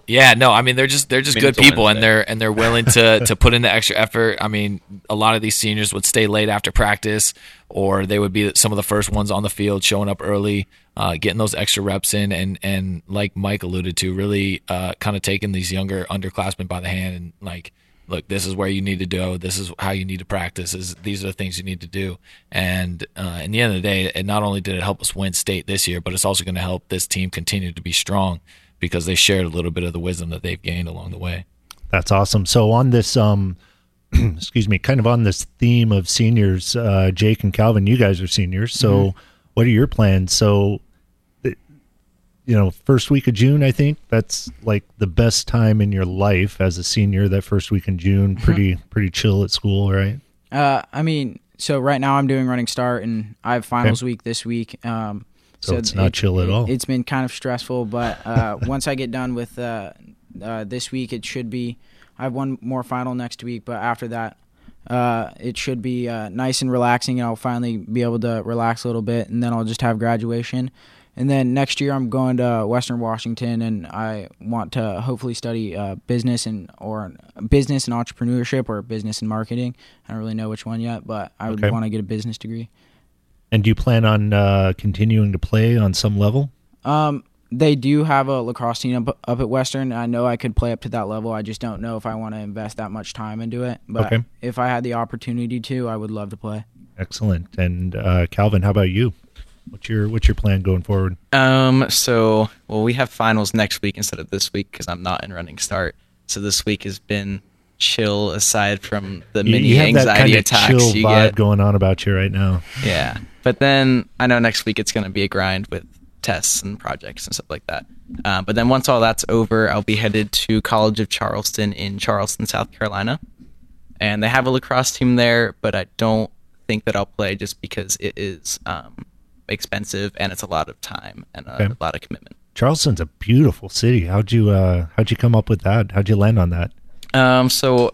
Yeah, no, I mean they're just they're just I mean, good it's a people, and Wednesday. they're and they're willing to to put in the extra effort. I mean, a lot of these seniors would stay late after practice, or they would be some of the first ones on the field, showing up early, uh, getting those extra reps in, and and like Mike alluded to, really uh, kind of taking these younger underclassmen by the hand and like, look, this is where you need to go. This is how you need to practice. Is these are the things you need to do. And uh, in the end of the day, it not only did it help us win state this year, but it's also going to help this team continue to be strong, because they shared a little bit of the wisdom that they've gained along the way. That's awesome. So on this, um, excuse me, kind of on this theme of seniors, uh, Jake and Calvin, you guys are seniors. So mm-hmm. what are your plans? So, you know, first week of June, I think that's like the best time in your life as a senior. That first week in June, pretty pretty chill at school, right? Uh, I mean, so right now I'm doing running start, and I have finals okay. week this week. Um, So, so it's not it, chill at it, all. It's been kind of stressful, but uh, once I get done with uh, uh, this week, it should be. I have one more final next week, but after that, uh, it should be uh, nice and relaxing, and I'll finally be able to relax a little bit, and then I'll just have graduation. And then next year, I'm going to Western Washington, and I want to hopefully study uh, business and or business and entrepreneurship or business and marketing. I don't really know which one yet, but I would okay. want to get a business degree. And do you plan on uh, continuing to play on some level? Um, they do have a lacrosse team up, up at Western. I know I could play up to that level. I just don't know if I want to invest that much time into it. But okay. if I had the opportunity to, I would love to play. Excellent. And uh, Calvin, how about you? What's your what's your plan going forward? Um. So, well, we have finals next week instead of this week because I'm not in running start. So this week has been chill aside from the you, mini you have anxiety that kind of attacks chill you vibe get. going on about you right now. Yeah. But then I know next week it's going to be a grind with tests and projects and stuff like that. Um, but then once all that's over, I'll be headed to College of Charleston in Charleston, South Carolina. And they have a lacrosse team there, but I don't think that I'll play just because it is um, expensive and it's a lot of time and a, Okay. a lot of commitment. Charleston's a beautiful city. How'd you uh, how'd you come up with that? How'd you land on that? Um, so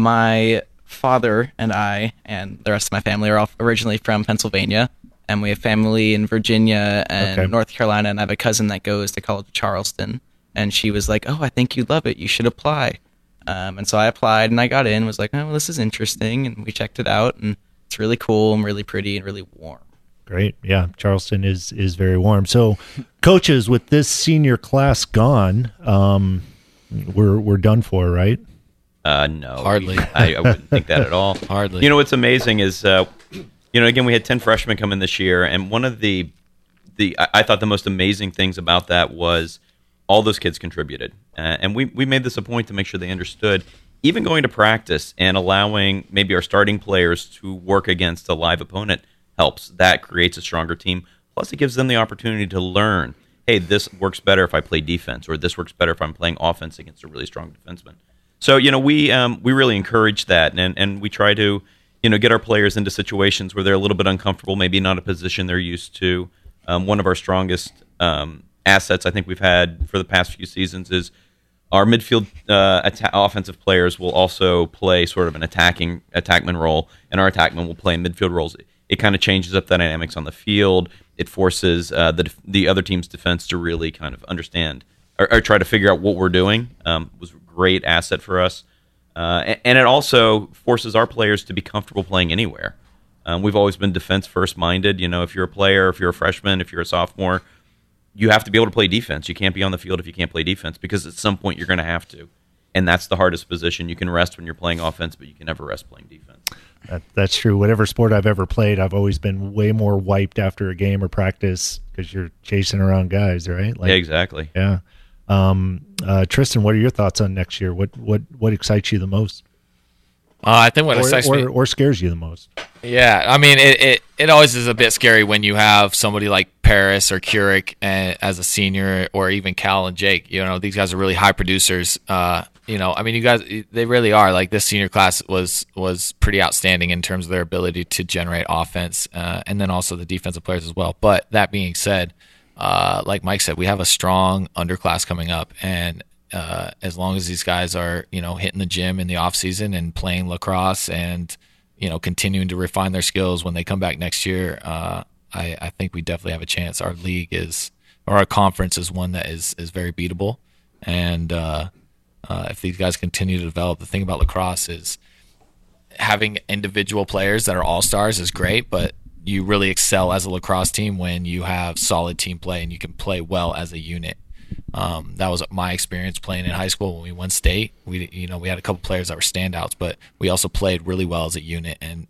my father and I and the rest of my family are all originally from Pennsylvania, and we have family in Virginia and Okay. North Carolina, and I have a cousin that goes to College of Charleston, and she was like, oh, I think you'd love it. You should apply. Um, and so I applied, and I got in, was like, oh, well, this is interesting, and we checked it out, and it's really cool and really pretty and really warm. Great. Yeah, Charleston is is very warm. So, coaches, with this senior class gone, um, we're we're done for, right? Uh, no, Hardly. I, I wouldn't think that at all. Hardly. You know what's amazing is, uh, you know, again, we had ten freshmen come in this year, and one of the the I, I thought the most amazing things about that was all those kids contributed, uh, and we we made this a point to make sure they understood. Even going to practice and allowing maybe our starting players to work against a live opponent helps. That creates a stronger team. Plus, it gives them the opportunity to learn, hey, this works better if I play defense, or this works better if I'm playing offense against a really strong defenseman. So, you know, we um, we really encourage that, and, and we try to, you know, get our players into situations where they're a little bit uncomfortable, maybe not a position they're used to. Um, one of our strongest um, assets I think we've had for the past few seasons is our midfield uh, atta- offensive players will also play sort of an attacking attackman role, and our attackmen will play in midfield roles. It, it kind of changes up the dynamics on the field. It forces uh, the the other team's defense to really kind of understand or, or try to figure out what we're doing. Um, it was a great asset for us. Uh, and, and it also forces our players to be comfortable playing anywhere. Um, we've always been defense-first minded. You know, if you're a player, if you're a freshman, if you're a sophomore, you have to be able to play defense. You can't be on the field if you can't play defense, because at some point you're going to have to. And that's the hardest position. You can rest when you're playing offense, but you can never rest playing defense. That, that's true. Whatever sport I've ever played, I've always been way more wiped after a game or practice because you're chasing around guys, right? Like, yeah, exactly. Yeah. Um, uh, Tristan, what are your thoughts on next year? What what what excites you the most? Uh, I think what or, excites or, me, or scares you the most? Yeah, I mean, it, it, it always is a bit scary when you have somebody like Paris or Keurig uh, as a senior, or even Cal and Jake. You know, these guys are really high producers. Uh, you know, I mean, you guys, they really are. Like, this senior class was was pretty outstanding in terms of their ability to generate offense, uh, and then also the defensive players as well. But that being said, uh, like Mike said, we have a strong underclass coming up, and uh, as long as these guys are, you know, hitting the gym in the off season and playing lacrosse and, you know, continuing to refine their skills when they come back next year, uh, I, I think we definitely have a chance. Our league is, or our conference is one that is, is very beatable. And uh, uh, if these guys continue to develop, the thing about lacrosse is having individual players that are all-stars is great, but you really excel as a lacrosse team when you have solid team play and you can play well as a unit. Um, that was my experience playing in high school when we won state. We, you know, we had a couple players that were standouts, but we also played really well as a unit. And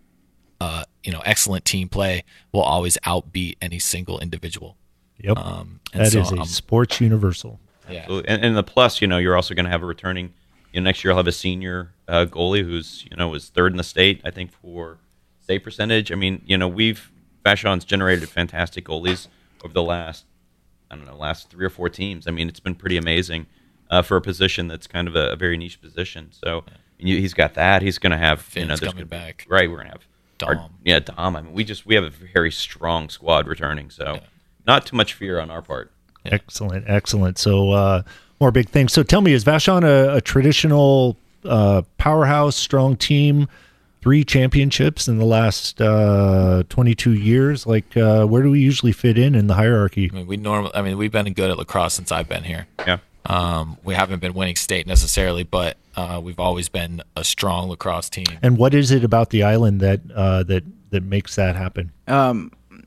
uh, you know, excellent team play will always outbeat any single individual. Yep, um, that so, is a um, sports universal. Yeah, and, and the plus, you know, you're also going to have a returning. You know, next year, I'll have a senior uh, goalie who's, you know, was third in the state, I think, for save percentage. I mean, you know, we've Vashon's generated fantastic goalies over the last, I don't know, last three or four teams. I mean, it's been pretty amazing uh, for a position that's kind of a, a very niche position. So you, he's got that. He's going to have, Finn's you know, there's coming gonna be- back. right? We're going to have Dom. our- yeah, Dom. I mean, we just we have a very strong squad returning. So Yeah. not too much fear on our part. Yeah. Excellent, excellent. So uh, more big things. So tell me, is Vashon a, a traditional uh, powerhouse, strong team? Three championships in the last uh, twenty-two years. Like, uh, where do we usually fit in in the hierarchy? I mean, we normally. I mean, we've been good at lacrosse since I've been here. Yeah. Um, we haven't been winning state necessarily, but uh, we've always been a strong lacrosse team. And what is it about the island that uh, that that makes that happen? Um,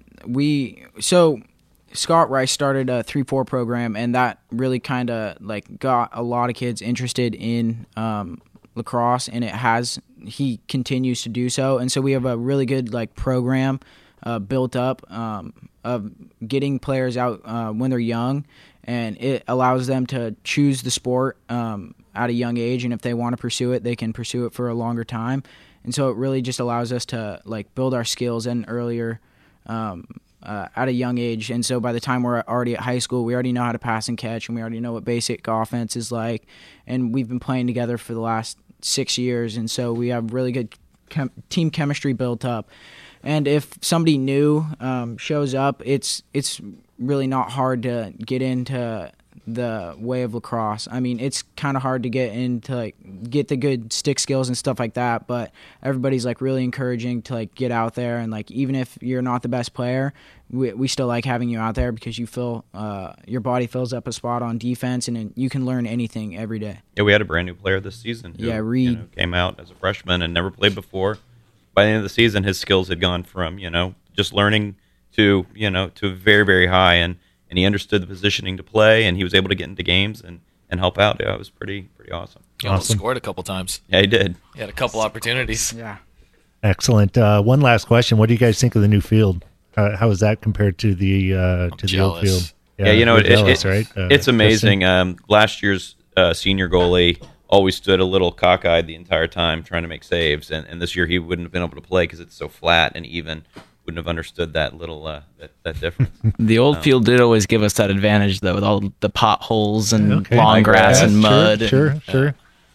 we so Scott Rice started a three four program, and that really kind of like got a lot of kids interested in um, lacrosse, and it has. He continues to do so, and so we have a really good like program uh, built up um, of getting players out uh, when they're young, and it allows them to choose the sport um, at a young age, and if they want to pursue it, they can pursue it for a longer time, and so it really just allows us to like build our skills and earlier um, uh, at a young age, and so by the time we're already at high school, we already know how to pass and catch, and we already know what basic offense is like, and we've been playing together for the last six years, and so we have really good chem- team chemistry built up. And if somebody new um, shows up, it's it's really not hard to get into the way of lacrosse. I mean, it's kind of hard to get into like get the good stick skills and stuff like that, but everybody's like really encouraging to like get out there, and like even if you're not the best player, we, we still like having you out there because you feel uh, your body fills up a spot on defense, and you can learn anything every day. Yeah, we had a brand new player this season who Yeah, Reed. you know, came out as a freshman and never played before. By the end of the season, his skills had gone from, you know, just learning to, you know, to very, very high, and, and he understood the positioning to play, and he was able to get into games and, and help out. Yeah, it was pretty pretty awesome. He almost Awesome. scored a couple times. Yeah, he did. He had a couple opportunities. Yeah. Excellent. Uh, one last question: what do you guys think of the new field? Uh, how is that compared to the uh, to the old jealous. field? Yeah, you know, we're it, jealous, it, right? Uh, it's amazing. Um, last year's uh, senior goalie always stood a little cockeyed the entire time trying to make saves, and, and this year he wouldn't have been able to play because it's so flat and even. Wouldn't have understood that little uh, that, that difference. The old field did always give us that advantage, though, with all the potholes and Okay. long Like grass that. and mud. Sure, and- sure, sure.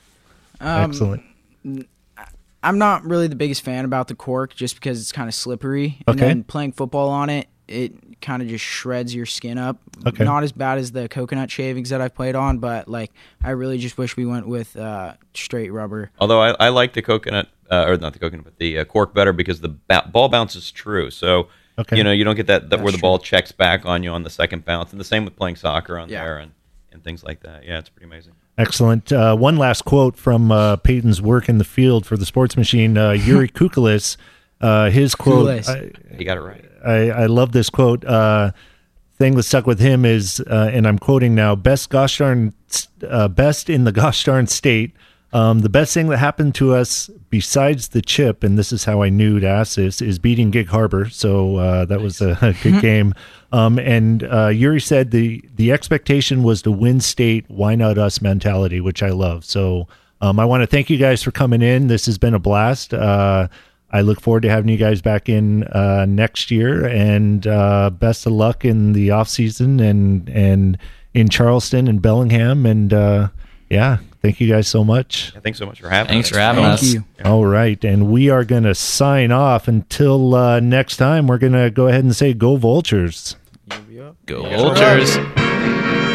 Um, Excellent. I'm not really the biggest fan about the cork just because it's kind of slippery. And Okay. then playing football on it, it kind of just shreds your skin up. Okay. Not as bad as the coconut shavings that I've played on, but like I really just wish we went with uh, straight rubber. Although I, I like the coconut, uh, or not the coconut, but the uh, cork better because the ba- ball bounce is true. So Okay. you know you don't get that, that where That's the ball checks back on you on the second bounce, and the same with playing soccer on Yeah. there and, and things like that. Yeah, it's pretty amazing. Excellent. Uh, one last quote from uh, Peyton's work in the field for the Sports Machine. Uh, Yuri Kukulis, uh, his quote. Kukulis. I, You got it right. I, I love this quote. Uh, thing that stuck with him is, uh, and I'm quoting now: "Best gosh darn, uh, best in the gosh darn state. Um, the best thing that happened to us besides the chip, and this is how I knew to ask this, is beating Gig Harbor. So uh, that was a, a good game. Um, and uh, Yuri said the the expectation was to win state. Why not us mentality, which I love. So um, I want to thank you guys for coming in. This has been a blast. Uh, I look forward to having you guys back in uh, next year, and uh, best of luck in the off season and and in Charleston and Bellingham. And uh, yeah, thank you guys so much. Yeah, thanks so much for having Thanks us. for having Thank us. you. All right, and we are going to sign off until uh, next time. We're going to go ahead and say, "Go Vultures." Go Vultures.